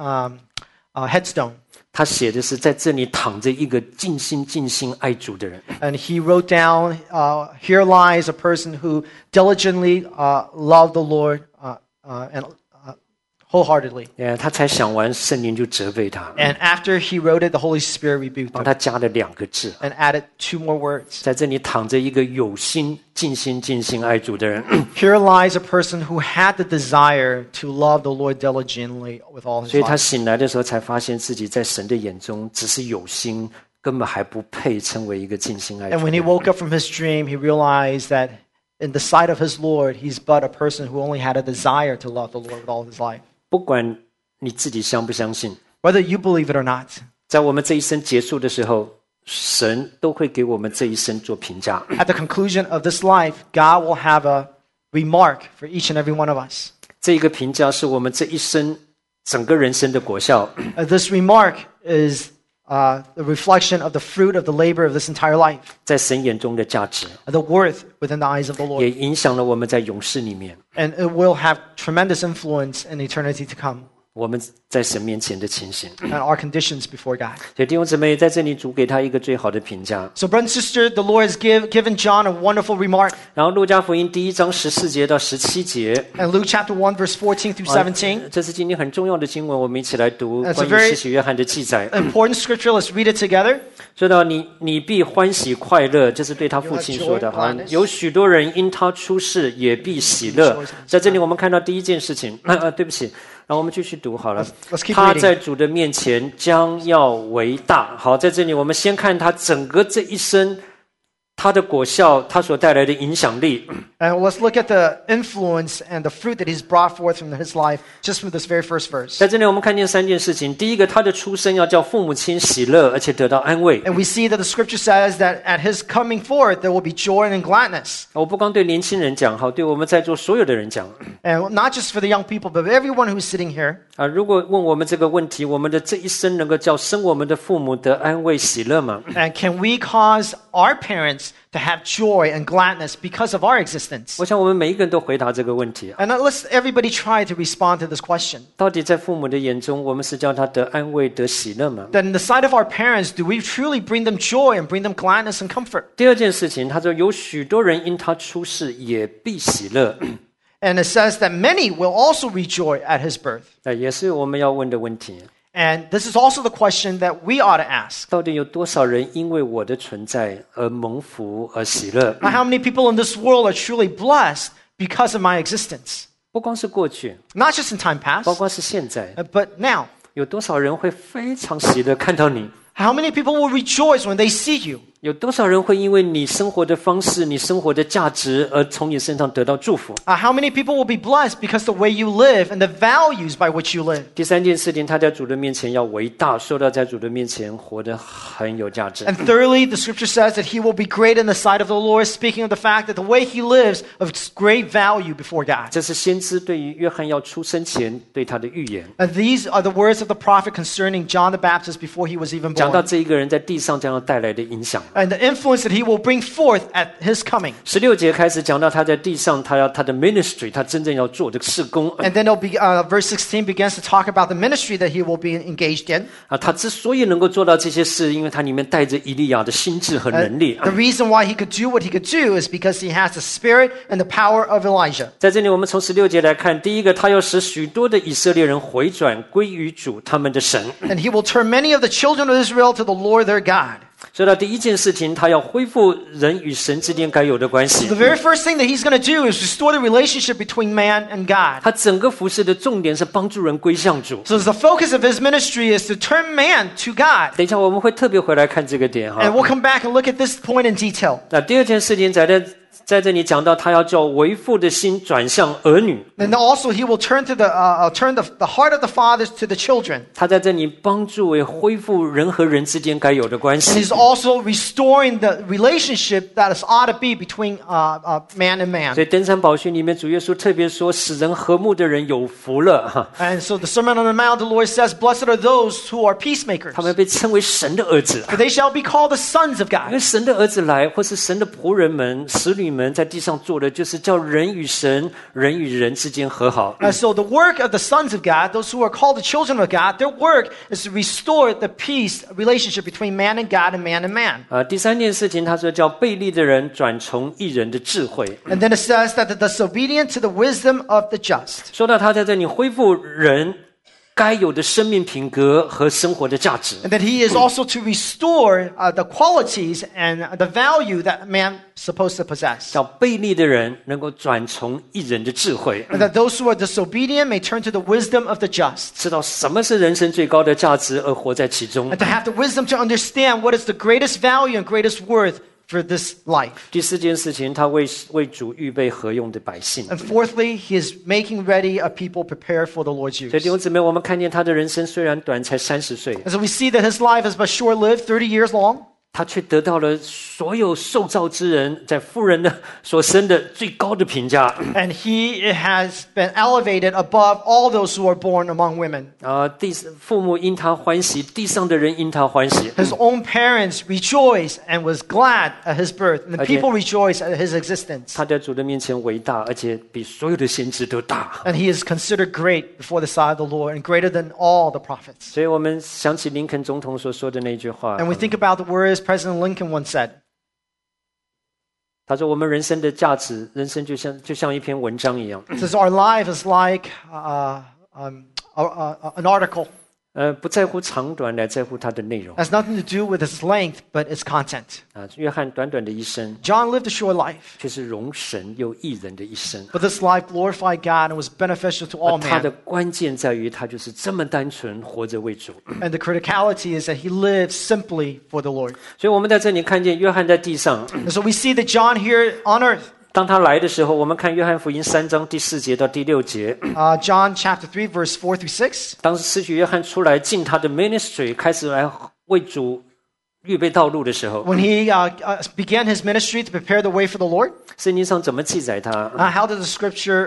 headstone. 他写的是在这里躺着一个尽心尽心爱主的人。 And he wrote down, here lies a person who diligently loved the Lord and wholeheartedly. 他才想完，圣灵就责备他， And after he wrote it, the Holy Spirit rebuked 帮 him 他加了2个字， and added 2 more words. 在这里躺着一个有心尽心尽心爱主的人。 Here lies a person who had the desire to love the Lord diligently with all his 所以他 life. 醒来的时候，才发现自己在神的眼中只是有心，根本还不配称为一个尽心爱主 And 的 when he 人。 woke up from his dream, he realized that in the sight of his Lord, he's but a person who only had a desire to love the Lord with all his life. 不管你自己相不相信， Whether you believe it or not, 在我们这一生结束的时候，神都会给我们这一生做评价。 at the conclusion of this life, God will have a remark for each and every one of us. 这一个评价是我们这一生整个人生的果效， This remark is the reflection of the fruit of the labor of this entire life, 在神眼中的价值， the worth within the eyes of the 也 Lord. 影响了我们在永世里面 And it will have tremendous influence in eternity to come 我们在神面前的情形。 and our conditions before God. 所以弟兄姊妹，在这里主给他一个最好的评价。 So, brother and sister, the Lord has given John a wonderful remark. 然后路加福音1章14节到17节， And Luke chapter 1, verse 14 through 17. 这是今天很重要的经文，我们一起来读 That's a 关于 very- 施洗约翰的记载。 Important scripture. Let's read it together. 说到你必欢喜快乐，这是对他父亲说的 You have joy, 哈。 gladness. 有许多人因他出世，也必喜乐。在这里我们看到第一件事情，对不起，然后我们继续读好了 Let's keep。 他 reading. 在主的面前将要为大。好，在这里我们先看他整个这一生，他的果效，他所带来的影响力。 And let's look at the influence and the fruit that he's brought forth from his life just from this very first verse. 在这里我们看见3件事情。第一个，他的出生要叫父母亲喜乐，而且得到安慰。 And we see that the scripture says that at his coming forth, there will be joy and gladness. 我不光对年轻人讲，好，对我们在座所有的人讲。 And not just for the young people, but everyone who's sitting here. 如果问我们这个问题，我们的这一生能够叫生我们的父母得安慰喜乐吗？ And can we cause our parents to have joy and gladness because of our existence? 我想我们每一个人都回答这个问题。 And let's everybody try to respond to this question. 到底在父母的眼中，我们是叫他得安慰、得喜乐吗？ That in the sight of our parents, do we truly bring them joy and bring them gladness and comfort? 第二件事情，他说有许多人因他出世，也必喜乐。 And it says that many will also rejoice at his birth. 也是我们要问的问题。 And this is also the question that we ought to ask. 到底有多少人因为我的存在而蒙福而喜乐？ Now, how many people in this world are truly blessed because of my existence? 不光是过去， Not just in time 包 past, 括是现在， but now. 有多少人会非常喜乐看到你？ How many people will rejoice when they see you? 有多少人会因为你生活的方式、你生活的价值而从你身上得到祝福？ How many people will be blessed because the way you live and the values by which you live? 第3件事情，他在主的面前要为大，说到在主的面前活得很有价值。 And thirdly, the scripture says that he will be great in the sight of the Lord, speaking of the fact that the way he lives of great value before God. 这是先知对于约翰要出生前对他的预言。 And these are the words of the prophet concerning John the Baptist before he was even 讲到 born. 这一个人在地上将要带来的影响。 And the influence that he will bring forth at his coming. 16节开始讲到他在地上，他的 ministry， 他真正要做的事工。 And then verse 16 begins to talk about the ministry that he will be engaged in. 他之所以能够做到这些事，因为他里面带着以利亚的心智和能力。 The reason why he could do what he could do is because he has the spirit and the power of Elijah. 在这里，我们从16节来看，第一个，他要使许多的以色列人回转归于主他们的神。 And he will turn many of the children of Israel to the Lord their God. 说到第一件事情，他要恢复人与神之间该有的关系。 The very first thing that he's going to do is restore the relationship between man and God. 他整个服事的重点是帮助人归向主。 So the focus of his ministry is to turn man to God. 等一下我们会特别回来看这个点哈。 And we'll come back and look at this point in detail. 那第二件事情， 在这里讲到他要叫为父的心转向儿女， And also he will turn to the heart of the fathers to the children. 他在这里帮助为恢复人和人之间该有的关 And 系。 he's also restoring the relationship that is ought to be between man and man. 所以登山宝训里面，主耶稣特别说，使人和睦的人有福了哈， And so the Sermon on the Mount, the Lord says, "Blessed are those who are peacemakers, 他们被称为神的儿子。 for they shall be called the sons of 因 God." 为神的儿子来，或是神的仆人们、使女们在地上做的，就是叫人与神、人与人之间和好。 And so the work of the sons of God, those who are called the children of God, their work is to restore the peace relationship between man and God and man. 第三件事情，他说叫悖逆的人转从义人的智慧。 And then it says that the disobedient to the wisdom of the just. 说到他在这里恢复人该有的生命品格和生活的价值。 And that he is also to restore the qualities and the value that man is supposed to possess. 叫悖逆的人能够转从义人的智慧， And that those who are disobedient may turn to the wisdom of the just. 知道什么是人生最高的价值，而活在其中。 And to have the wisdom to understand what is the greatest value and greatest worth for this life. 第四件事情，他为主预备合用的百姓。 And fourthly, he is making ready a people prepared for the Lord's 所以弟 use. 兄姊妹，我们看见他的人生虽然短，才30岁， And so we see that his life is but short-lived, 30 years long. 他却得到了所有受造之人在妇人的所生的最高的评价。 And he has been elevated above all those who are born among women. 父母因他欢喜，地上的人因他欢喜。 His own parents rejoiced and was glad at his birth. And the Okay. people rejoiced at his existence. 他在主的面前伟大，而且比所有的先知都大。 And he is considered great before the sight of the Lord and greater than all the prophets. 所以我们想起林肯总统所说的那句话， And we think about the words President Lincoln once said. 他说：“我们人生的价值，人生就像一篇文章一样， It says our life is like an article. 不在乎长短，来在乎它的内容。 It has nothing to do with its length, but its content. 约翰短短的一生， John lived a short life, 却是荣神又益人的一生。 but this life glorified God and was beneficial to all 他的 men. 关键在于，他就是这么单纯，活着为主。 And the criticality is that he lived simply for the Lord. 所以，我们在这里看见约翰在地上， And so we see that John here on earth, 当他来的时候，我们看约翰福音3章第4节到第6节。 John chapter 3, verse 4 through 6. 当时施洗约翰出来进他的 ministry， 开始来为主预备道路的时候， When he began his ministry to prepare the way for the Lord, 圣经上怎么记载他？ how did the scripture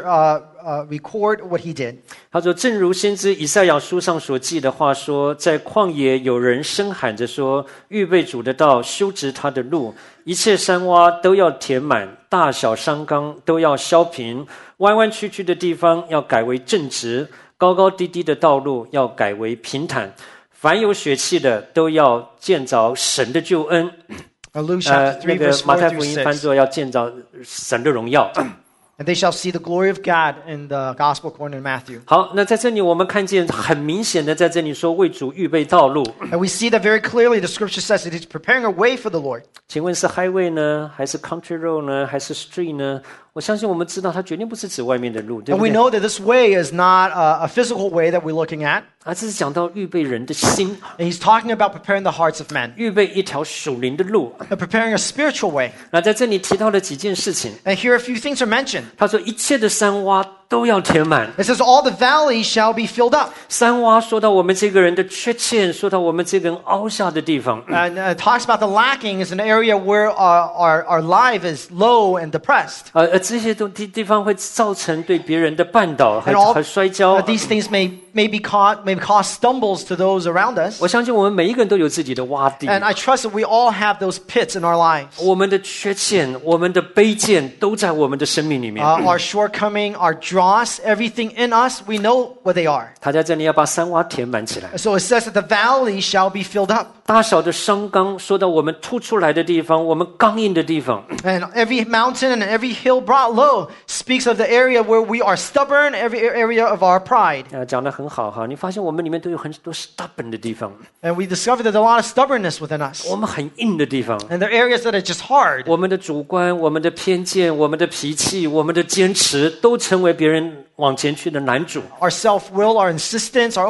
record what he did? 他说：“正如先知以赛亚书上所记的话说，在旷野有人声喊着说：预备主的道，修直他的路。一切山洼都要填满，大小山冈都要削平，弯弯曲曲的地方要改为正直，高高低低的道路要改为平坦。凡有血气的都要见着神的救恩。” Luke chapter 3, 那个 verse 马 4 太 through 福音翻 6. 作要见着神的荣耀。 And they shall see the glory of God in the gospel according to Matthew. 好，那在这里我们看见很明显的，在这里说为主预备道路。 And we see that very clearly. The scripture says that he's preparing a way for the Lord. 请问是 highway 呢，还是 country road 呢，还是 street 呢？我相信我们知道，它绝对不是指外面的路，对 And 不 we 对？ know that this way is not a physical way that we're looking at. 而这是讲到预备人的心， And he's talking about preparing the hearts of men 预备一条属灵的路。 and preparing a spiritual way. 那在这里提到了几件事情， And here a few things are mentioned. 他说一切的山洼都要填满。 It says all the valleys shall be filled up. 山洼说到我们这个人的缺陷，说到我们这个人凹下的地方。 And it talks about the lacking is an area where our life is low and depressed. 这些地方会造成对别人的绊倒 And all 和摔跤。 these things may cause stumbles to those around us. 我相信我们每一个人都有自己的洼地， And I trust that we all have those pits in our lives. 我们的缺陷、我们的卑贱都在我们的生命里面。 Our shortcoming, our dross, everything in us, we know what they are. 他在这里要把山洼填满起来。 So it says that the valley shall be filled up. 大小的山冈说到我们凸出来的地方，我们刚硬的地方。 And every mountain and every hill brought low speaks of the area where we are stubborn, every area of our pride. 讲得很好哈，你发现我们里面都有很多 stubborn 的地方， And we discover that there's a lot of stubbornness within us. 我们很硬的地方。 And there are areas that are just hard. 我们的主观、我们的偏见、我们的脾气、我们的坚持，都成为别人往前去的拦阻， our self-will, our insistence, our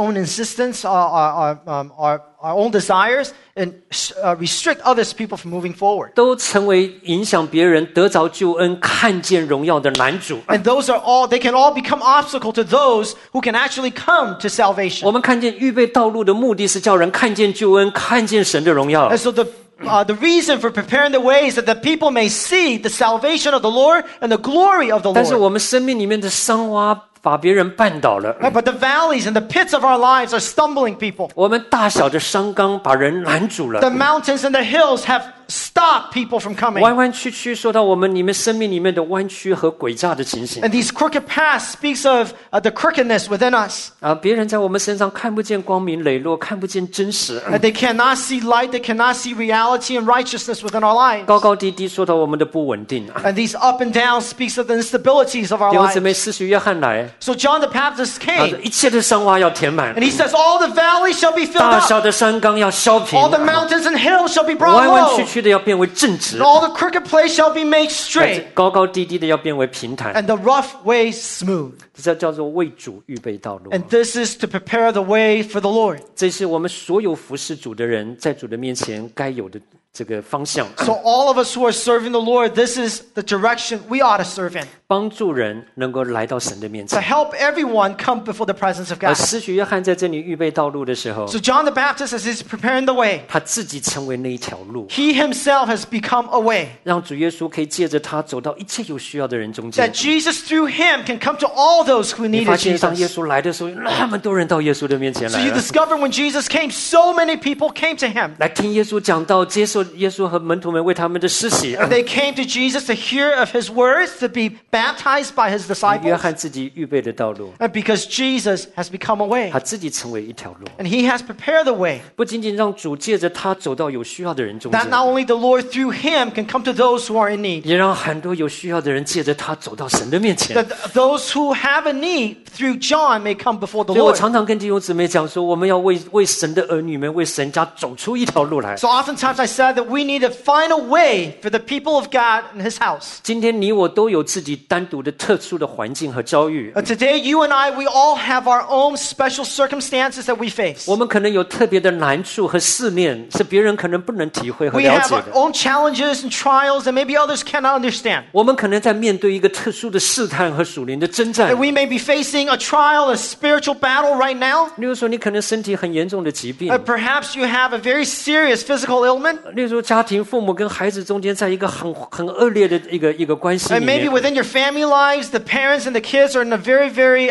own desires, and restrict others people from moving forward. 都成为影响别人得着救恩、看见荣耀的拦阻。 And they can all become obstacle to those who can actually come to salvation. 我们看见预备道路的目的是叫人看见救恩，看见神的荣耀。 And so the reason for preparing the way is that the people may see the salvation of the Lord and the glory of the 但是 Lord. 我们生命里面的伤洼把别人绊倒了， But the valleys and the pits of our lives are stumbling people. 我们大小的伤纲把人拦阻了 The。mountains and the hills have stopped people from coming. 弯弯曲曲说到我们你们生命里面的弯曲和诡诈的情形 And these crooked paths speaks of the crookedness within us. 啊，别人在我们身上看不见光明磊落，看不见真实， And they cannot see light, they cannot see reality and righteousness within our lives. 高高低低说到我们的不稳定。 And these up and down speaks of the instabilities of our 弟兄姊妹， lives. 施洗约翰来， So John the Baptist 他说 came 一切的伤洼要填满 and，he says all the valleys shall be filled 大 up. 小的山冈要削平， All the mountains and hills shall be brought 弯弯曲 low. 曲的要变为正直 And，all the crooked place shall be made straight. 高高低低的要变为平坦。 And the rough ways smooth. 这叫做为主预备道路。 And this is to prepare the way for the Lord. 这是我们所有服侍主的人在主的面前该有的这个方向， So all of us who are serving the Lord, this is the direction we ought to serve in. 帮助人能够来到神的面 To 前。 help everyone come before the presence of 而 God. 施洗约翰在这里预备道路的时候， So John the Baptist, as he's preparing the way, 他自己成为那一条路， he himself has become a way. 让主耶稣可以借着他走到一切有需要的人中 That 间。 Jesus through him can come to all those who 你发 needed 现当耶 Jesus. 稣来的时候，那么多人到耶稣的面前 So 来 you 了， discover when Jesus came, so many people came to him. 来听耶稣讲道，接受耶稣和门徒们为他们的施洗。 And they came to Jesus to hear of his words, to be baptized by his 约 disciples. 翰自己预备的道路， And because Jesus has become a way. 他自己成为一条路， And he has prepared the way. 不仅仅让主借着他走到有需要的人中 That 间， not only the Lord through him can come to those who are in need. 也让很多有需要的人借着他走到神的面前。 That those who have a need through John may come before the 所以我 Lord. 常常跟弟兄姊妹讲说，我们要为神的儿女们、为神家走出一条路来。 So oftentimes I said that we need to find a way for the people of God in his house. 今天你我都有自己单独的、特殊的环境和遭遇， Today, you and I, we all have our own special circumstances that we face. 我们可能有特别的难处和试炼，是别人可能不能体会和 We 了 have 解 our 的。 own challenges and trials that maybe others cannot understand. 我们可能在面对一个特殊的试探和属灵的征战 That。we may be facing a trial, a spiritual battle right now. 例如说，你可能身体很严重的疾病， Perhaps you have a very serious physical ailment. 例如说家庭父母跟孩子中间在一个很恶劣的一个关系 And 里 maybe 面， within your family lives, the parents and the kids are in a very, very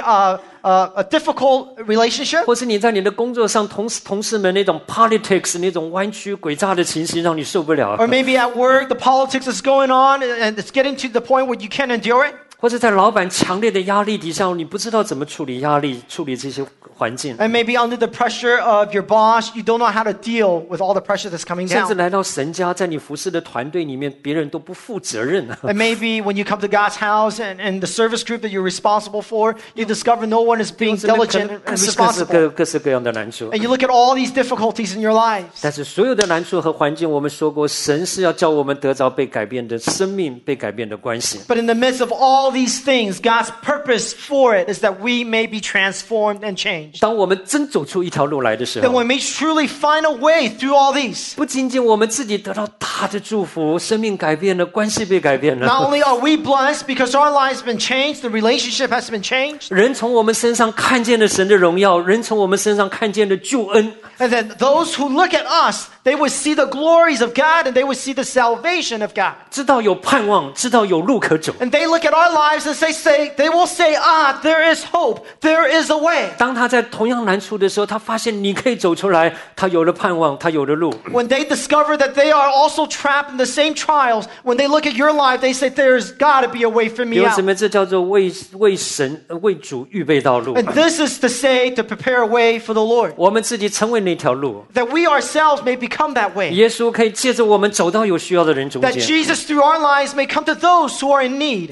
a difficult relationship. 或是你在你的工作上同事们那种 politics 那种弯曲诡诈的情形让你受不了， Or maybe at work, the politics is going on and it's getting to the point where you can't endure it. 或者在老板强烈的压力底下，你不知道怎么处理压力，处理这些环境， And maybe under the pressure of your boss, you don't know how to deal with all the pressure that's coming 甚至 down. 来到神家，在你服侍的团队里面，别人都不负责任。 And maybe when you come to God's house and the service group that you're responsible for, you discover no one is being 可能 diligent and 各式 responsible. 各式各样的难处。 And you look at all these difficulties in your lives. 但是所有的难处和环境，我们说过，神是要叫我们得着被改变的生命，被改变的关系。 But in the midst of all these things, God's purpose for it is that we may be transformed and changed. 当我们真走出一条路来的时 That 候， we may truly find a way through all these. 不仅仅我们自己得到大的祝福，生命改变了，关系被改变 Not 了， only are we blessed because our lives have been changed, the relationship has been changed, 人从我们身上看见了神的荣耀，人从我们身上看见了救恩。 and then those who look at us, they would see the glories of God and they would see the salvation of God. 知道有盼望，知道有路可走。 And they look at our lives and they will say, there is hope, there is a way. 当他在同样难处的时候，他发现你可以走出来，他有了盼望，他有了路。 When they discover that they are also trapped in the same trials, when they look at your life, they say, there's got to be a way for 弟 me 兄 out. 姊妹，这叫做为主预备道路。 And this is to say, to prepare a way for the Lord. 我们自己成为那条路， That we ourselves may become that way. 耶稣可以借着我们走到有需要的人中 That 间。 Jesus through our lives may come to those who are in need. 有需要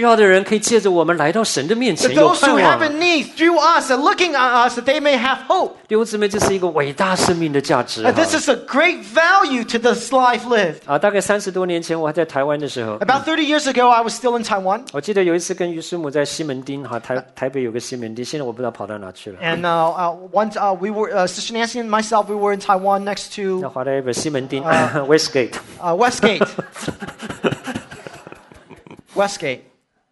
要的人可以借着我们来到神的面 That 前，有 those who 盼 have 望。 a need through us and looking at us, that they may have hope. 弟兄姊妹，这是一个伟大生命的价值。 And this is a great value to this life lived. 大概30多年前，我还在台湾的时候， About 30 years ago, I was still in Taiwan. 我记得有一次跟于师母在西门町，台北有个西门町，现在我不知道跑到哪去了。 And once we were, Sister Nancy and myself, we were in Taiwan next 那 to 华莱一西门町 Westgate。 Westgate. Westgate.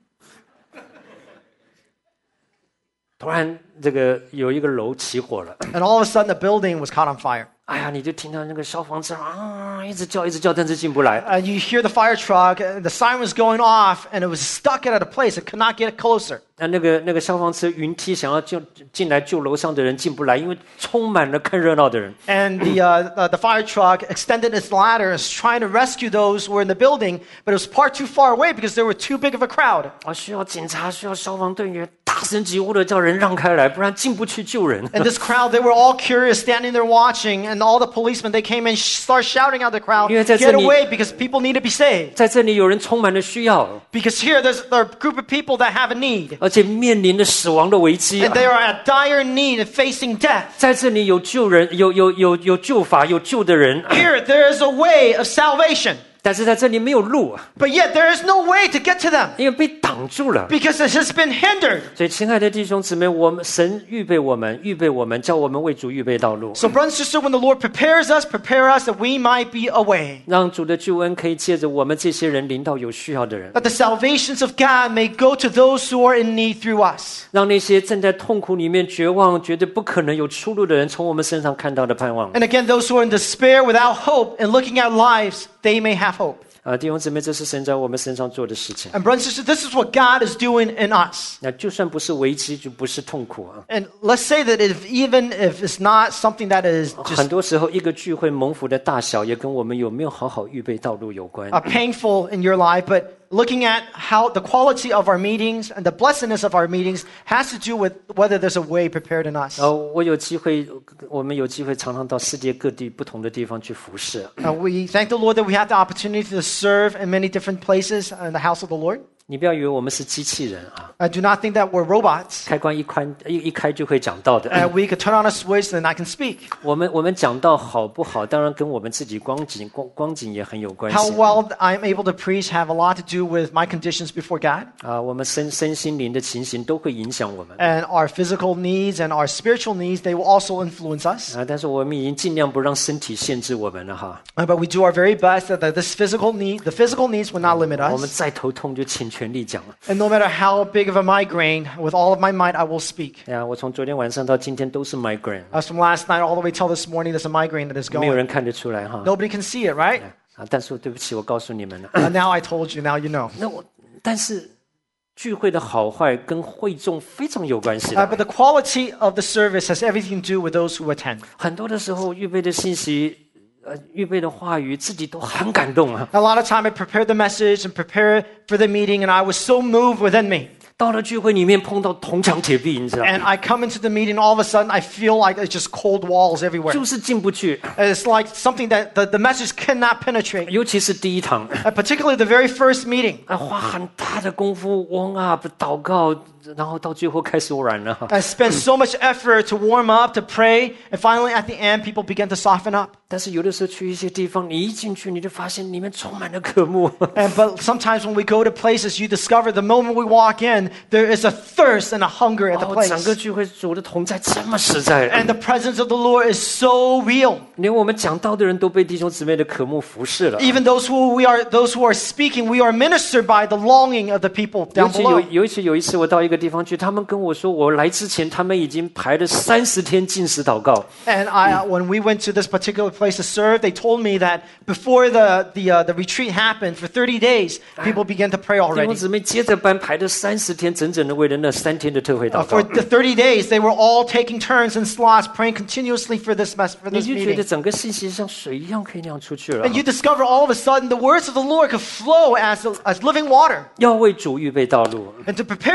突然，这个有一个楼起火了。 And all of a sudden, the building was caught on fire. 哎呀，你就听到那个消防车一直叫，一直叫，但是进不来。 And you hear the fire truck, and the siren was going off, and it was stuck at a place. It could not get closer. 那个消防车云梯想要进来救楼上的人进不来，因为充满了看热闹的人。 And the fire truck extended its ladder, is trying to rescue those who were in the building, but it was far too far away because there were too big of a crowd. 需要警察，需要消防队员大声疾呼的叫人让开来，不然进不去救人。 And this crowd, they were all curious, standing there watching, and all the policemen, they came and start shouting at the crowd, 因为在这 get 里- away because people need to be saved. 在这里有人充满了需要， Because here, there's a group of people that have a need, 而且面临着死亡的危机。 and they are at dire need and facing death. 在这里有救人，有救法，有救的人， Here, there is a way of salvation, 但是在这里没有路， but yet there is no way to get to them 因为被挡住了。 because it has been hindered. 所以，亲爱的弟兄姊妹，神预备我们，叫我们为主预备道路， So, brother and sister, when the Lord prepares us that we might be a way, 让主的救恩可以借着我们这些人临到有需要的人， that the salvations of God may go to those who are in need through us. 让那些正在痛苦里面绝望、觉得不可能有出路的人，从我们身上看到的盼望。 And again, those who are in despair without hope and looking at lives, they may have hope. 弟兄姊妹，这是神在我们身上做的事情。 And brothers and sisters, this is what God is doing in us. 那就算不是危机，就不是痛苦啊。 And let's say that even if it's not something that is 很 just 多时候，一个聚会蒙福的大小，也跟我们有没有好好预备道路有关。 painful in your life, but looking at how the quality of our meetings and the blessedness of our meetings has to do with whether there's a way prepared in us. 我们有机会常常到世界各地不同的地方去服侍。 We thank the Lord that we have the opportunity to serve in many different places in the house of the Lord. 你不要以为我们是机器人啊， I do not think that we're robots. 开关一开就会讲到的。 We could turn on a switch and I can speak. 我们讲到好不好，当然跟我们自己光景也很有关 How 系。 well I'm able to preach have a lot to do with my conditions before God. 我们身心灵的情形都会影响我们。 And our physical needs and our spiritual needs, they will also influence us. 但是我们已经尽量不让身体限制我们了哈。 But we do our very best that the physical needs will not limit 我们 us. 再头痛就尽全力讲了。 And no matter how big of a migraine, with all of my might, I will speak. 我从昨天晚上到今天都是 migraine， From last night all the way till this morning, there's a migraine that is 没有 going. 人看得出来哈。 Nobody can see it, right? 但是对不起，我告诉你们了。 Now I told you, now you know. 但是聚会的好坏跟会众非常有关系的。 But the quality of the service has everything to do with those who attend. 很多的时候，预备的信息，预备的话语，自己都很感动啊。 A lot of time I prepared the message and prepared for the meeting, and I was so moved within me. 到了聚会里面碰到铜墙铁壁，你知道， And I come into the meeting, all of a sudden I feel like it's just cold walls everywhere. 就是进不去。 It's like something that the message cannot penetrate. 尤其是第一堂， Particularly the very first meeting. 花很大的功夫 warm up 祷告，然后到最后开始软了。 I spent so much effort to warm up, to pray, and finally at the end, people began to soften up. 但是有的时候去一些地方，你一进去你就发现里面充满了渴慕。 But sometimes when we go to places, you discover the moment we walk in, there is a thirst and a hunger at the 整个 place. 聚会主的同在这么实在， And the presence of the Lord is so real. 连我们讲道的人都被弟兄姊妹的渴慕服侍了。 Even those who are speaking, we are ministered by the longing of the people 尤 down 其 below. 有一次我到一个地方去，他们跟我说，我来之前他们已经排了30天禁食祷告。 And when we went to this particular place to serve, they told me that before the retreat happened, for 30 days, people began to pray 弟兄 already. 姊妹接着班排了30天，整整的为了那3天的特会祷告 For。the 30 days, they were all taking turns in slots, praying continuously for this 你就觉得 meeting. 整个信息像水一样可以那样出去了。 And you discover all of a sudden the words of the Lord could flow as living water. 要为主预备道路， And to prepare a way for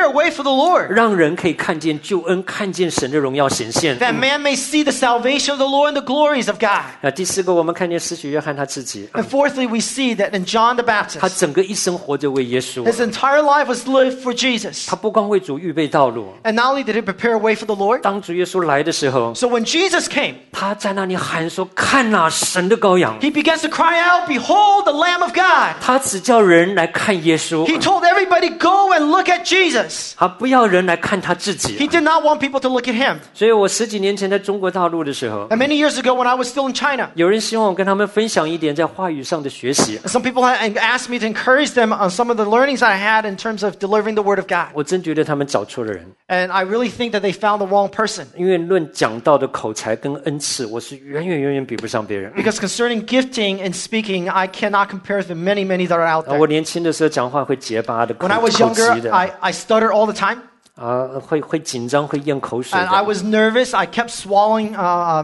the Lord, 让人可以看见救恩，看见神的荣耀显现。 that man may see the salvation of the Lord and the glories of God. 那第四个，我们看见施洗约翰他自己， And fourthly, we see that in John the 他 Baptist, 整个一生活着为耶稣， his entire life was lived for Jesus. 他不光为主预备道路， And not only did he prepare a way for the Lord, 当主耶稣来的时候， so when Jesus came, 他在那里喊说：“看哪，神的羔羊！” he begins to cry out, "Behold the Lamb of God." 他只叫人来看耶稣， He told everybody, "Go and look at Jesus." 他不要人来看他自 He 己。 did not want people to look at him. 所以我10几年前在中国大陆的时候， And many years ago when I was still in China, 有人希望我跟他们分享一点在话语上的学习， some people had asked me to encourage them on some of the learnings I had in terms of delivering the Word of God. 我真觉得他们找错了人。 And I really think that they found the wrong person. 因为论讲道的口才跟恩赐，我是远远比不上别人。 Because concerning gifting and speaking, I cannot compare to the many that are out 我 there. 年轻的时候讲话会结巴的，口 When I was 急 younger, 的， I stuttered all the time. 会紧张，会咽口水 And I 的， was nervous. I kept swallowing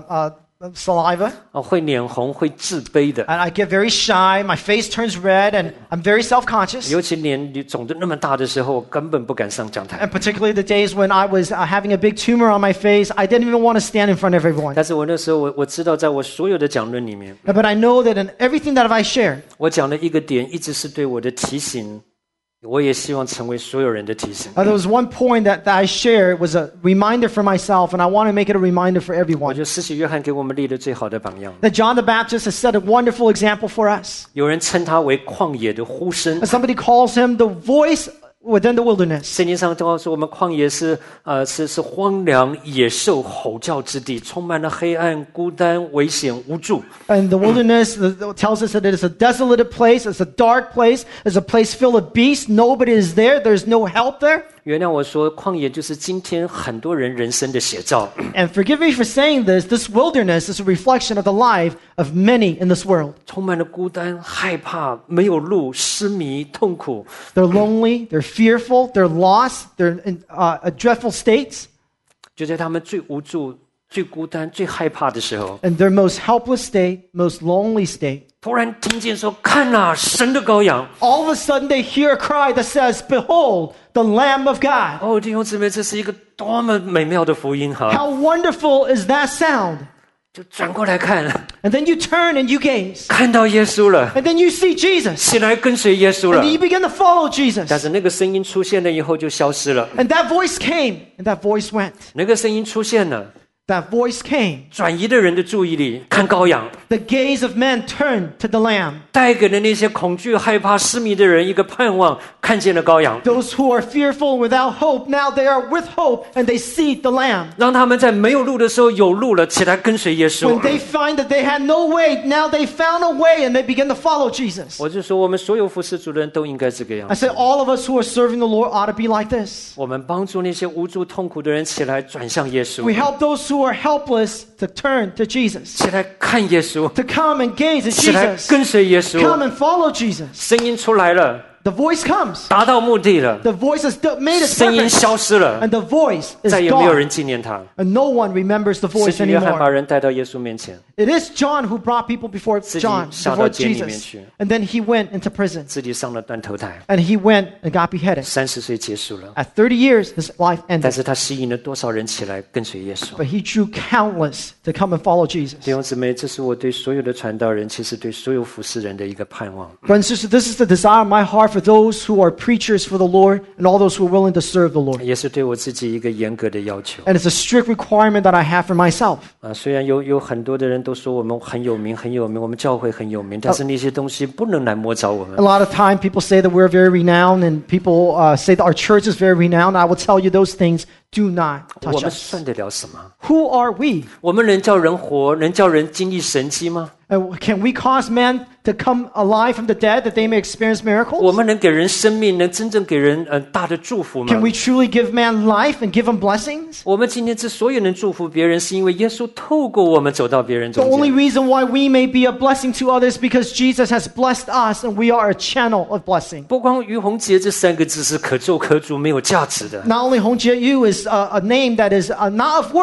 saliva. 会脸红，会自卑的。 And I get very shy. My face turns red. And I'm very self-conscious. 尤其脸肿得那么大的时候，我根本不敢上讲台。 And particularly the days when I was having a big tumor on my face, I didn't even want to stand in front of everyone. 但是我那时候我知道，在我所有的讲论里面， But I know that in everything that I shared, 我讲的一个点一直是对我的提醒，我也希望成为所有人的提醒。 there was one point that I shared was a reminder for myself, and I want to make it a reminder for 我 everyone. 觉得施洗约翰给我们立了最好的榜样。 That John the Baptist has set a wonderful example for us. 有人称他为旷野的呼声 And。somebody calls him the voice within the wilderness. 圣经上告诉我们，旷野是荒凉、野兽吼叫之地，充满了黑暗、孤单、危险、无助。 And the wilderness tells us that it is a desolate place, it's a dark place, it's a place filled with beasts, nobody is there, there's no help there. 原谅我说，旷野就是今天很多人人生的写照。 And forgive me for saying this, this wilderness is a reflection of the life of many in this world. 充满了孤单、害怕、没有路、失迷、痛苦。 They're lonely, they're fearful, they're lost, they're in dreadful states. 就在他们最无助、最孤单、最害怕的时候， And their most helpless state, most lonely state. 突然听见说：“看哪，神的羔羊！” All of a sudden they hear a cry that says, "Behold, the Lamb of God." 哦，弟兄姊妹，这是一个多么美妙的福音哈！ How wonderful is that sound? 就转过来看， And then you turn and you gaze. 看到耶稣了， And then you see Jesus. 起来跟随耶稣 And 了 then。you begin to follow 但 Jesus. 是那个声音出现了以后就消失了， And that voice came, and that voice went. 那个声音出现了， That voice came. 转移的人的注意力，看羔羊， The gaze of men turned to the Lamb. 带给了那些恐惧、害怕、失迷的人一个盼望，看见了羔羊， Those who are fearful without hope, now they are with hope, and they see the Lamb. 让他们在没有路的时候有路了，起来跟随耶 When 稣。 they find that they had no way, now they found a way, and they begin to follow Jesus. 我就说，我们所有服侍主的人都应该这个样 I 子。 said all of us who are serving the Lord ought to be like this. 我们帮助那些无助、痛苦的人起来转向耶 We 稣， help those who are helpless to turn to Jesus, 起来看耶稣， to come and gaze at 起来 Jesus, 跟随耶稣。 come and follow Jesus. 声音出来了， The voice comes. 达到目的了， The voice has made its 声音 purpose, 消失了， and the voice is 再也没有人 gone, 纪念他。 and no one remembers the 施 voice 洗约翰把 anymore. 人带到耶稣面前， It is John who brought people before 自己 John, 下到 before 监里面 Jesus, 去， and then he went into prison, 自己上了断头台， and he went and got beheaded. 30岁结束了。 At 30 years, his life 但 ended, 是他吸引了多少人起来跟随耶稣？ but he drew countless to come and follow Jesus. 弟兄姊妹，这是我对所有的传道人，其实对所有服侍人的一个盼望。 Brothers and sisters, this is the desire of my heart for those who are preachers for the Lord and all those who are willing to serve the Lord. 也是对我自己一个严格的要求 And it's a strict requirement that I have for myself. 虽然有很多的人都说我们很有名，很有名，我们教会很有名，但是那些东西不能来摸着我们 A。lot of time people say that we're very renowned and people say that our church is very renowned. I will tell you those things do not 我 touch 们 us. 算得了什么？ Who are we? 我们能叫人活，能叫人经历神迹吗？ Can we cause men to come alive from the dead that they may experience 我 miracles? 们能给人生命，能真正给人大的祝福吗 Can？we truly give man life and give him blessings? 我们今天之所以能祝福别人，是因为耶稣透过我们走到别人 The 中 only 间。 reason why we may be a blessing to others because Jesus has blessed us and we are a channel of blessing. 不光于洪杰这3个字是可咒可主，没有价值的。 Not only Hongjie Yu is a name that is not of worth.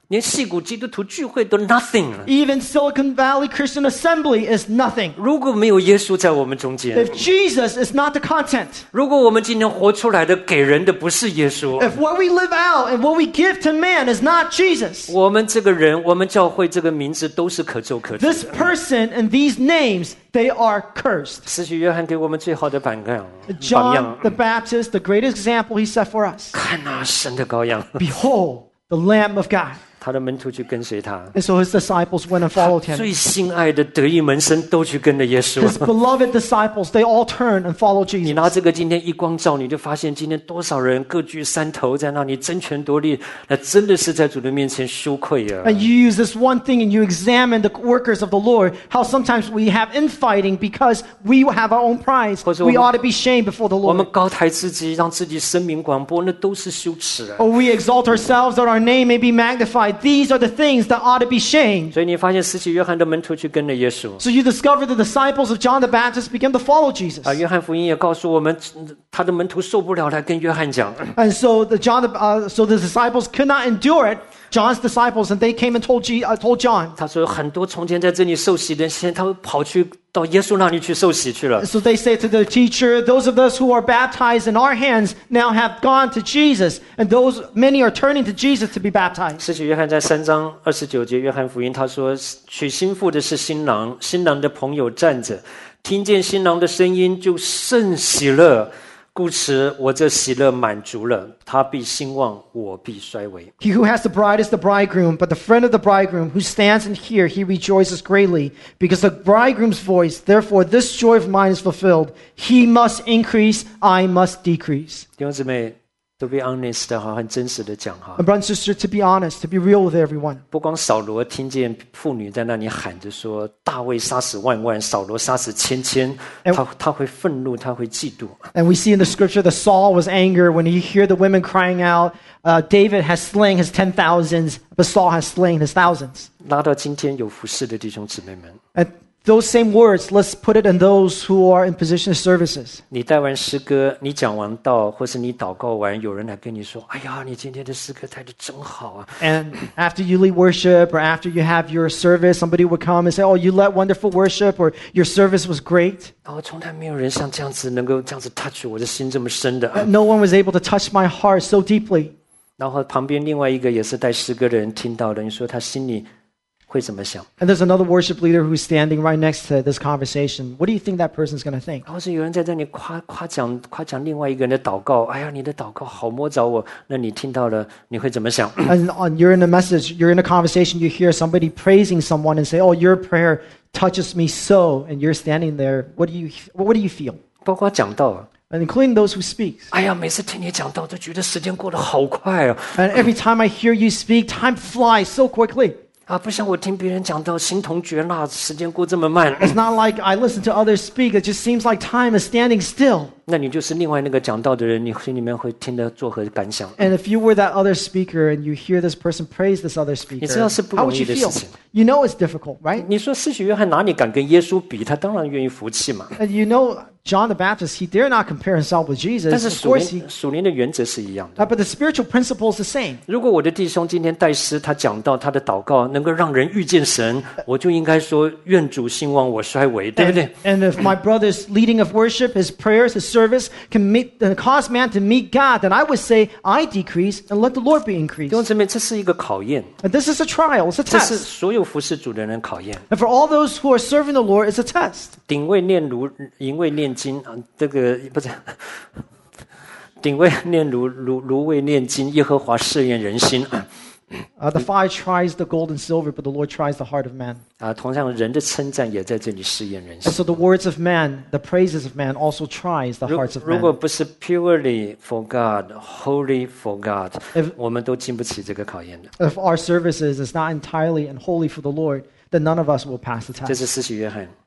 连矽谷基督徒聚会都 nothing 了。 Even Silicon Valley Christian Assembly is nothing. 如果没有耶稣在我们中间， If Jesus is not the content, 如果我们今天活出来的给人的不是耶稣， if what we live out and what we give to man is not Jesus, 我们这个人，我们教会这个名字都是可咒可诅 this 的。 person and these names, they are cursed. 施洗约翰给我们最好的榜样， John the Baptist, the greatest example he set for us. 看啊，神的羔羊， Behold, the Lamb of God. 他的门徒去跟随他， And so his disciples went and followed him. 最心爱的得意门生都去跟着耶稣。 His beloved disciples, they all turned and followed 你 Jesus. 拿这个今天一光照，你就发现今天多少人各据山头，在那里争权夺利，那真的是在主的面前羞愧啊！ And you use this one thing and you examine the workers of the Lord, how sometimes we have infighting because we have our own prize. 或者 We ought to be shamed before the 我们 Lord. 高抬自己，让自己声名广播，那都是羞耻啊！ Or we exalt ourselves that our name may be magnified. These are the things that ought to be shamed. 所以你发现施洗约翰的门徒去跟着耶稣 So you discover the disciples of John the Baptist began to follow Jesus. 啊。约翰福音也告诉我们，他的门徒受不了，来跟约翰讲。 And so the disciples could not endure it, John's disciples, and they came and told John. 他说，很多从前在这里受洗的，现在他们跑去到耶稣那里去受洗去了。 So they say to the teacher, those of us who are baptized in our hands now have gone to Jesus, and those many are turning to Jesus to be baptized. 施洗约翰在3章29节，约翰福音他说，娶新妇的是新郎，新郎的朋友站着，听见新郎的声音就甚喜乐。故此，我这喜乐满足了，他必兴旺，我必衰微。 He who has the bride is the bridegroom, but the friend of the bridegroom who stands and hears, he rejoices greatly, because the bridegroom's voice, therefore this joy of mine is fulfilled. He must increase, I must decrease. 弟兄姊妹，to be honest 的哈，很真实的讲哈， And brother and sister, to be honest, to be real with everyone. 不光扫罗听见妇女在那里喊着说大卫杀死万万，扫罗杀死千千，他会愤怒，他会嫉妒。 And we see in the scripture that Saul was angry when he heard the women crying out, David has slain his 10,000s, but Saul has slain his thousands. 拉到今天有服侍的弟兄姊妹们， And those same words, let's put it in those who are in position of services. 你带完诗歌，你讲完道，或是你祷告完，有人来跟你说：“哎呀，你今天的诗歌带的真好啊 And after you lead worship or after you have your service, somebody would come and say, oh, you led wonderful worship or your service was great.！” 然后从来没有人像这样子能够这样子 touch 我的心这么深的。 No one was able to touch my heart so deeply. 然后旁边另外一个也是带诗歌的人听到了，你说他心里会怎么想？ And there's another worship leader who's standing right next to this conversation. What do you think that person's going to think? 或是有人在这里夸奖另外一个人的祷告，哎呀，你的祷告好摸着我，那你听到了，你会怎么想？ And you're in a message, you're in a conversation, you hear somebody praising someone and say, oh, your prayer touches me so, and you're standing there. What do you feel? 包括讲道啊， And including those who speak. 哎呀，每次听你讲道都觉得时间过得好快啊！ And every time I hear you speak, time flies so quickly. 啊，不像我听别人讲道，形同绝蜡，时间过这么慢。 It's not like I listen to others speak. It just seems like time is standing still. 那你就是另外那个讲道的人，你心里面会听得作何感想？ And if you were that other speaker and you hear this person praise this other speaker, 你知道是不 how 容 would 易 you 的 feel? 事情。 You know it's difficult, right? 你说施洗约翰哪里敢跟耶稣比？他当然愿意服气嘛。 And you know John the Baptist, he dare not compare himself with 但是 Jesus. Of course, 属灵的原则是一样的。 but the spiritual principle is the same. 如果我的弟兄今天带诗，他讲到他的祷告能够让人遇见神，我就应该说愿主兴旺我衰微，对不对？ And if my brother's leading of worship, his prayers, his service can cause man to meet God, then I would say I decrease and let the Lord be 弟 increased. 兄姊妹，这是一个考验， And this is a trial, it's a 这是 test. 所有服侍主的人考验。 And for all those who are serving the Lord, it's a test. 鼎位炼炉，银位炼金啊，这个不是。鼎位炼炉，炉位炼金，耶和华试验人心啊！ The fire tries the gold and silver, but the Lord tries the heart of man. 啊，同样人的称赞也在这里试验人 And 心。 so the words of man, the praises of man also tries the 如 hearts of 如果 man. 不是 purely for God, holy for God， If- 我们都经不起这个考验的。 If our services is not entirely and wholly for the Lord, then none of us will pass the 这 test. 是施洗约翰，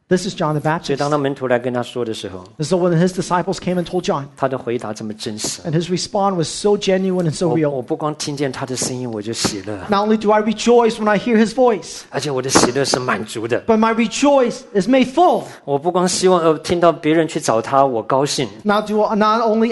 This is John the 所以 Baptist. 当他门徒来跟他说的时候， And so when his disciples came and told John, 他的回答这么真实。 and his response was so genuine and so 我 real. 不光听见他的声音我就喜乐， Not only do I rejoice when I hear his voice, 而且我的喜乐是满足的。 but my rejoice is made full. 我不光希望听到别人去找他，我高兴。 Not only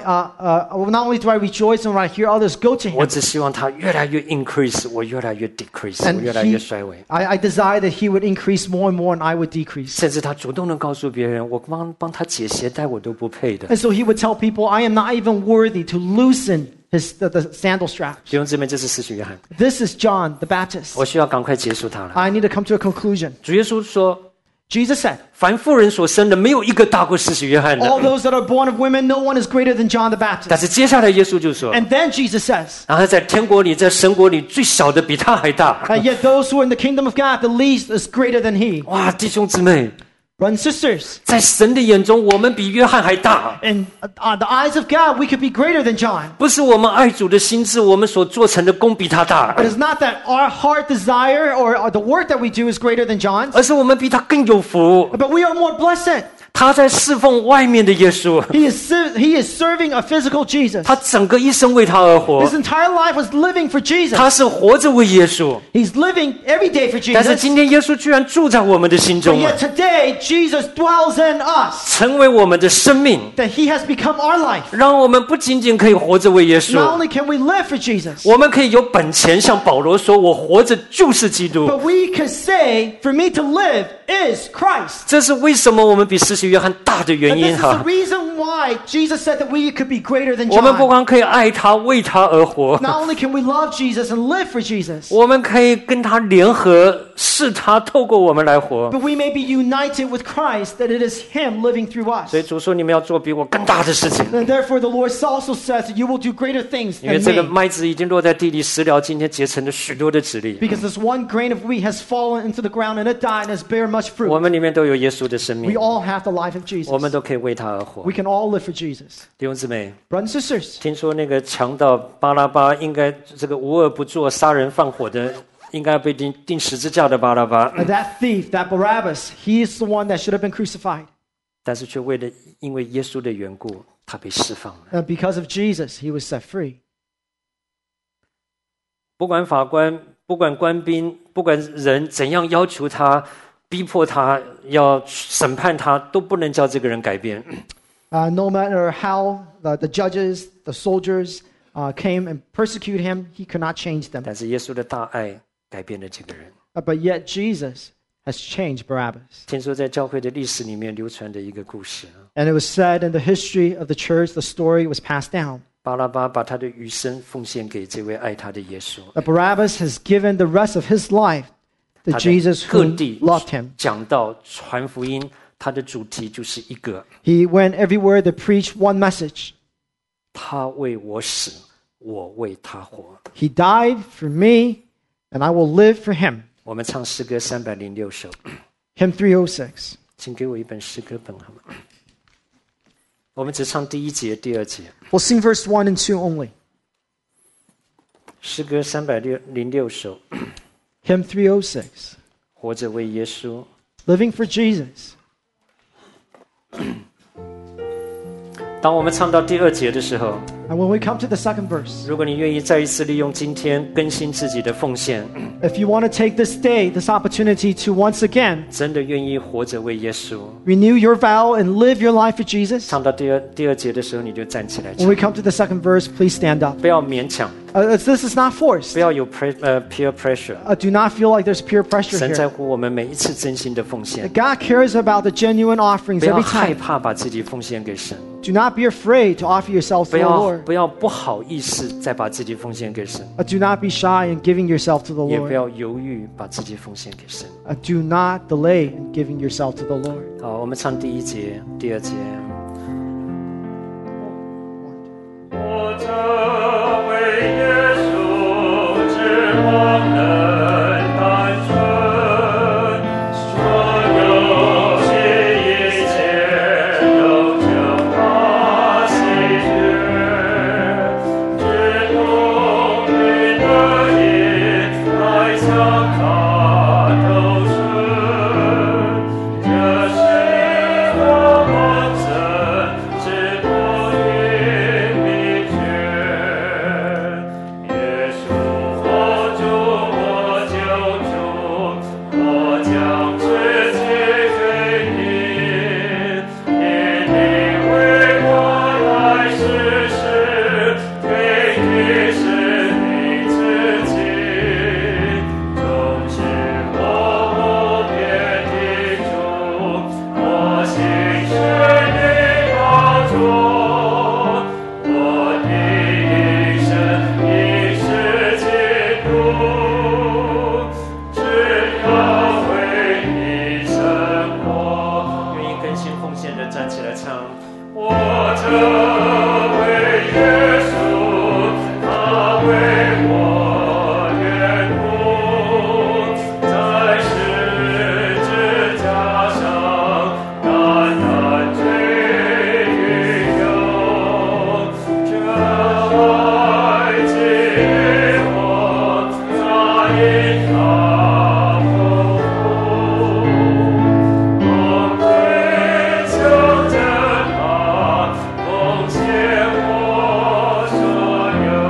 do I rejoice when I hear others go to 我 him, 只希望他越来越 increase， 我越来越 decrease， And 我越来越衰微。 I desire that he would increase more and more and I would decrease. 甚至他主动的告诉别人，我帮他解鞋带我都不配的。 And so he would tell people, I am not even worthy to loosen the sandal straps. 弟兄姊妹，这是施洗约翰， This is John the Baptist. 我需要赶快结束他了。 I need to come to a conclusion. 主耶稣说， Jesus said, 凡妇人所生的，没有一个大过施洗约翰 all 的。 those that are born of women, no one is greater than John the 但 Baptist. 是接下来耶稣就说， And then Jesus says, 然后在天国里，在神国里，最小的比他还大。 yet those who are in the kingdom of God, the least is greater than he. 哇，弟兄姊妹， Brothers and sisters, 在神的眼中，我们比约翰还大。 in the eyes of God, we could be greater than John. 不是我们爱主的心智，我们所做成的功比他大， But it's not that our heart desire or the work that we do is greater than John's, 而是我们比他更有福。 but we are more blessed. 他在侍奉外面的耶稣， He is serving a physical Jesus. 他整个一生为他而活 His， entire life was living for Jesus. 他是活着为耶稣。 He's living every day for 但是 Jesus. 今天耶稣居然住在我们的心 But 中了， yet today, Jesus dwells in us. 成为我们的生命， That he has become our life. 让我们不仅仅可以活着为耶 Not 稣， only can we live for Jesus, 我们可以有本钱向保罗说：“我活着就是基督。 but we can say, for me to live is Christ. ” 这是为什么我们比施洗约翰大的原 And this 因 is 哈 the。reason why Jesus said that we could be greater than 我们不 John. 光可以爱他，为他而活， Not only can we love Jesus and live for Jesus, 我们可以跟他联合，是他透过我们来活。 but we may be united with Christ, that it is him living through us. 所以主说：“你们要做比我更大的事情。” And therefore the Lord also says that you will do greater things 因为 than 这个 me. 麦子已经落在地里，食了今天结成了许多的籽粒。 Because this one grain of wheat has fallen into the ground and it died and has bare much 我 fruit. 们里面都有耶稣的生 We 命， all have the life of Jesus. 我们都可以为他而活 We。can all live for Jesus. 弟兄姊妹， Brothers and sisters, 听说那个强盗巴拉巴应该这个无恶不作、杀人放火的，应该被钉十字架的巴拉巴， that thief, that Barabbas, he is the one that should have been crucified. 但是却因为耶稣的缘故，他被释放了。 And because of Jesus, he was set free. 不管法官、不管官兵、不管人怎样要求他、逼迫他、要审判他，都不能叫这个人改变。 No matter how the judges, the soldiers came and persecuted him, he could not change them. 但是耶稣的大爱改变了这个人。 But yet Jesus has changed Barabbas. 听说在教会的历史里面流传的一个故事， And it was said in the history of the church, the story was passed down. 巴拉巴把他的余生奉献给这位爱他的耶稣。 That Barabbas has given the rest of his life to 他在 Jesus 各 who 地 loved him. 讲道传福音，他的主题就是一个： He went everywhere to preach one message. 他为我死，我为他活。 He died for me, and I will live for him. 我们唱诗歌306首， Hymn 306. 请给我一本诗歌本好吗？我们只唱第一节、第二节。 We'll sing verse 1 and 2 only. 诗歌306首， Hymn 306. 活着为耶稣。 Living for Jesus. 当我们唱到第二节的时候， And when we come to the second verse, 如果你愿意再一次利用今天更新自己的奉献， if you want to take this day, this opportunity to once again 真的愿意活着为耶稣， renew your vow and live your life for Jesus, 唱到第二节的时候，你就站起来 when 唱， we come to the second verse, please stand up. 不要勉强， This is not 不 forced. 要有peer pressure。 Do not feel like there's peer pressure 神在 here. 乎我们每一次真心的奉献， God cares about the genuine offerings 不要 every 害 time. 怕把自己奉献给神， Do not be afraid to offer yourself 不 to the 要 Lord. 不要不好意思再把自己奉献给神， Do not be shy in giving yourself to the 也不 Lord. 要犹豫把自己奉献给神。 Do not delay in giving yourself to the Lord. 好，我们唱第一节、第二节。 我这为耶稣指望能单纯，所有一切都叫他喜悦，只同你的眼来向他投身，这的站起来唱。 我这为耶稣，他为我缘故，在十字架上单单追求，这爱激我，那因他复活，我归求着他，奉献我所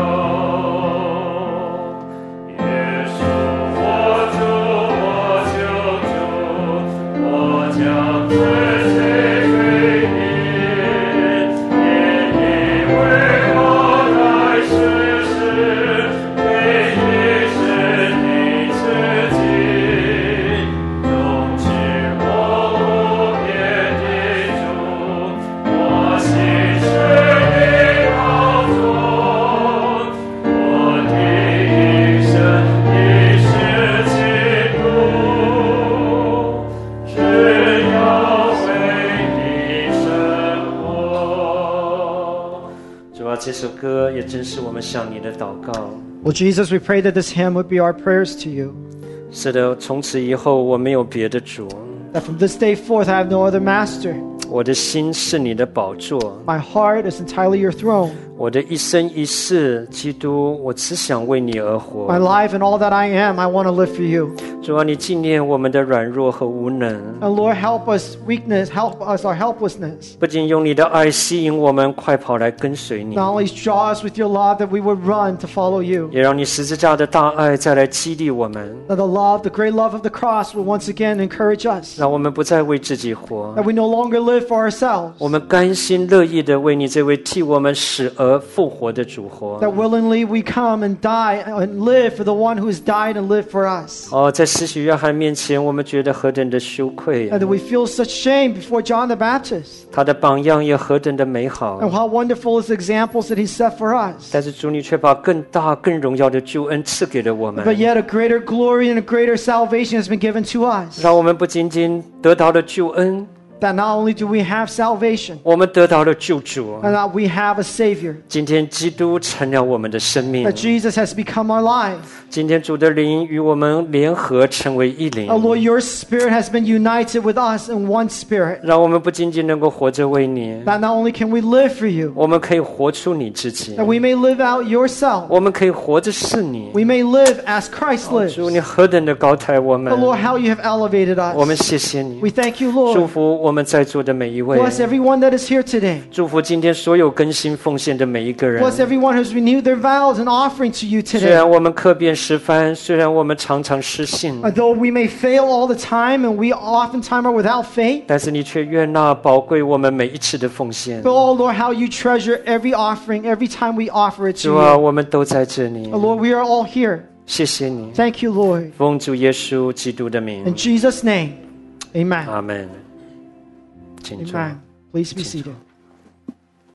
有。耶稣，我主，我救主，我将自己给你，因你为我来世世，为你是你自己，终结我无边的主，我心是你宝座，我的一生已是基督，只要为你生活。 主啊，这首歌也真是我们向你的祷告。 Well, Jesus, we pray that this hymn would be our prayers to you. 是的，从此以后我没有别的主， That from this day forth I have no other master. 我的心是你的宝座， My heart is entirely your throne. 我的一生一世，基督，我只想为你而活。 My life and all that I am, I want to live for you. 主啊，你纪念我们的软弱和无能， And Lord, help us weakness, help us our helplessness. 不仅用你的爱吸引我们快跑来跟随你， Not only draw us with your love that we would run to follow you. 也让你十字架的大爱再来激励我们， That the love, the great love of the cross will once again encourage us. 让我们不再为自己活， That we no longer live for ourselves. 我们甘心乐意的为你这位替我们死而复活的主活。 That willingly we come and die and live for the one who has died and lived for us. 哦，在施洗约翰面前，我们觉得何等的羞愧 And that we feel such shame before John the Baptist. 他的榜样也何等的美好 And how wonderful is the examples that he set for us. 但是主，你却把更大、更荣耀的救恩赐给了我们， But yet a greater glory and a greater salvation has been given to us. 让我们不仅仅得到了救恩， That not only do we have salvation, 我们得到了救主。 and that we have a Savior. 今天基督成了我们的生命， That Jesus has become our life. 今天主的灵与我们联合成为一灵， Oh Lord, your Spirit has been united with us in one Spirit. 让我们不仅仅能够活着为你， That not only can we live for you, 我们可以活出你自己， that we may live out yourself. 我们可以活着是你。 We may live as Christ 主， lives. 你何等的高抬我们 Oh， Lord, how you have elevated 我们 us. 谢谢你， We thank you, 祝 Lord. 福我们在座的每一位， Bless everyone that is here today. 祝福今天所有更新奉献的每一个人。 Bless everyone who's renewed their vows and offering to you 虽 today. 然我们客变十番，虽然我们常常失信， Though we may fail all the time and we oftentimes are without faith, 但是你却悦纳宝贵我们每一次的奉献 but。oh Lord, how you treasure every offering every time we offer it to 主啊， you. 我们都在这里， Oh Lord, we are all here. 谢谢你， Thank you, Lord. 奉主耶稣基督的 In 名， Jesus' name, amen. 阿门。请坐。 Amen. Please be seated.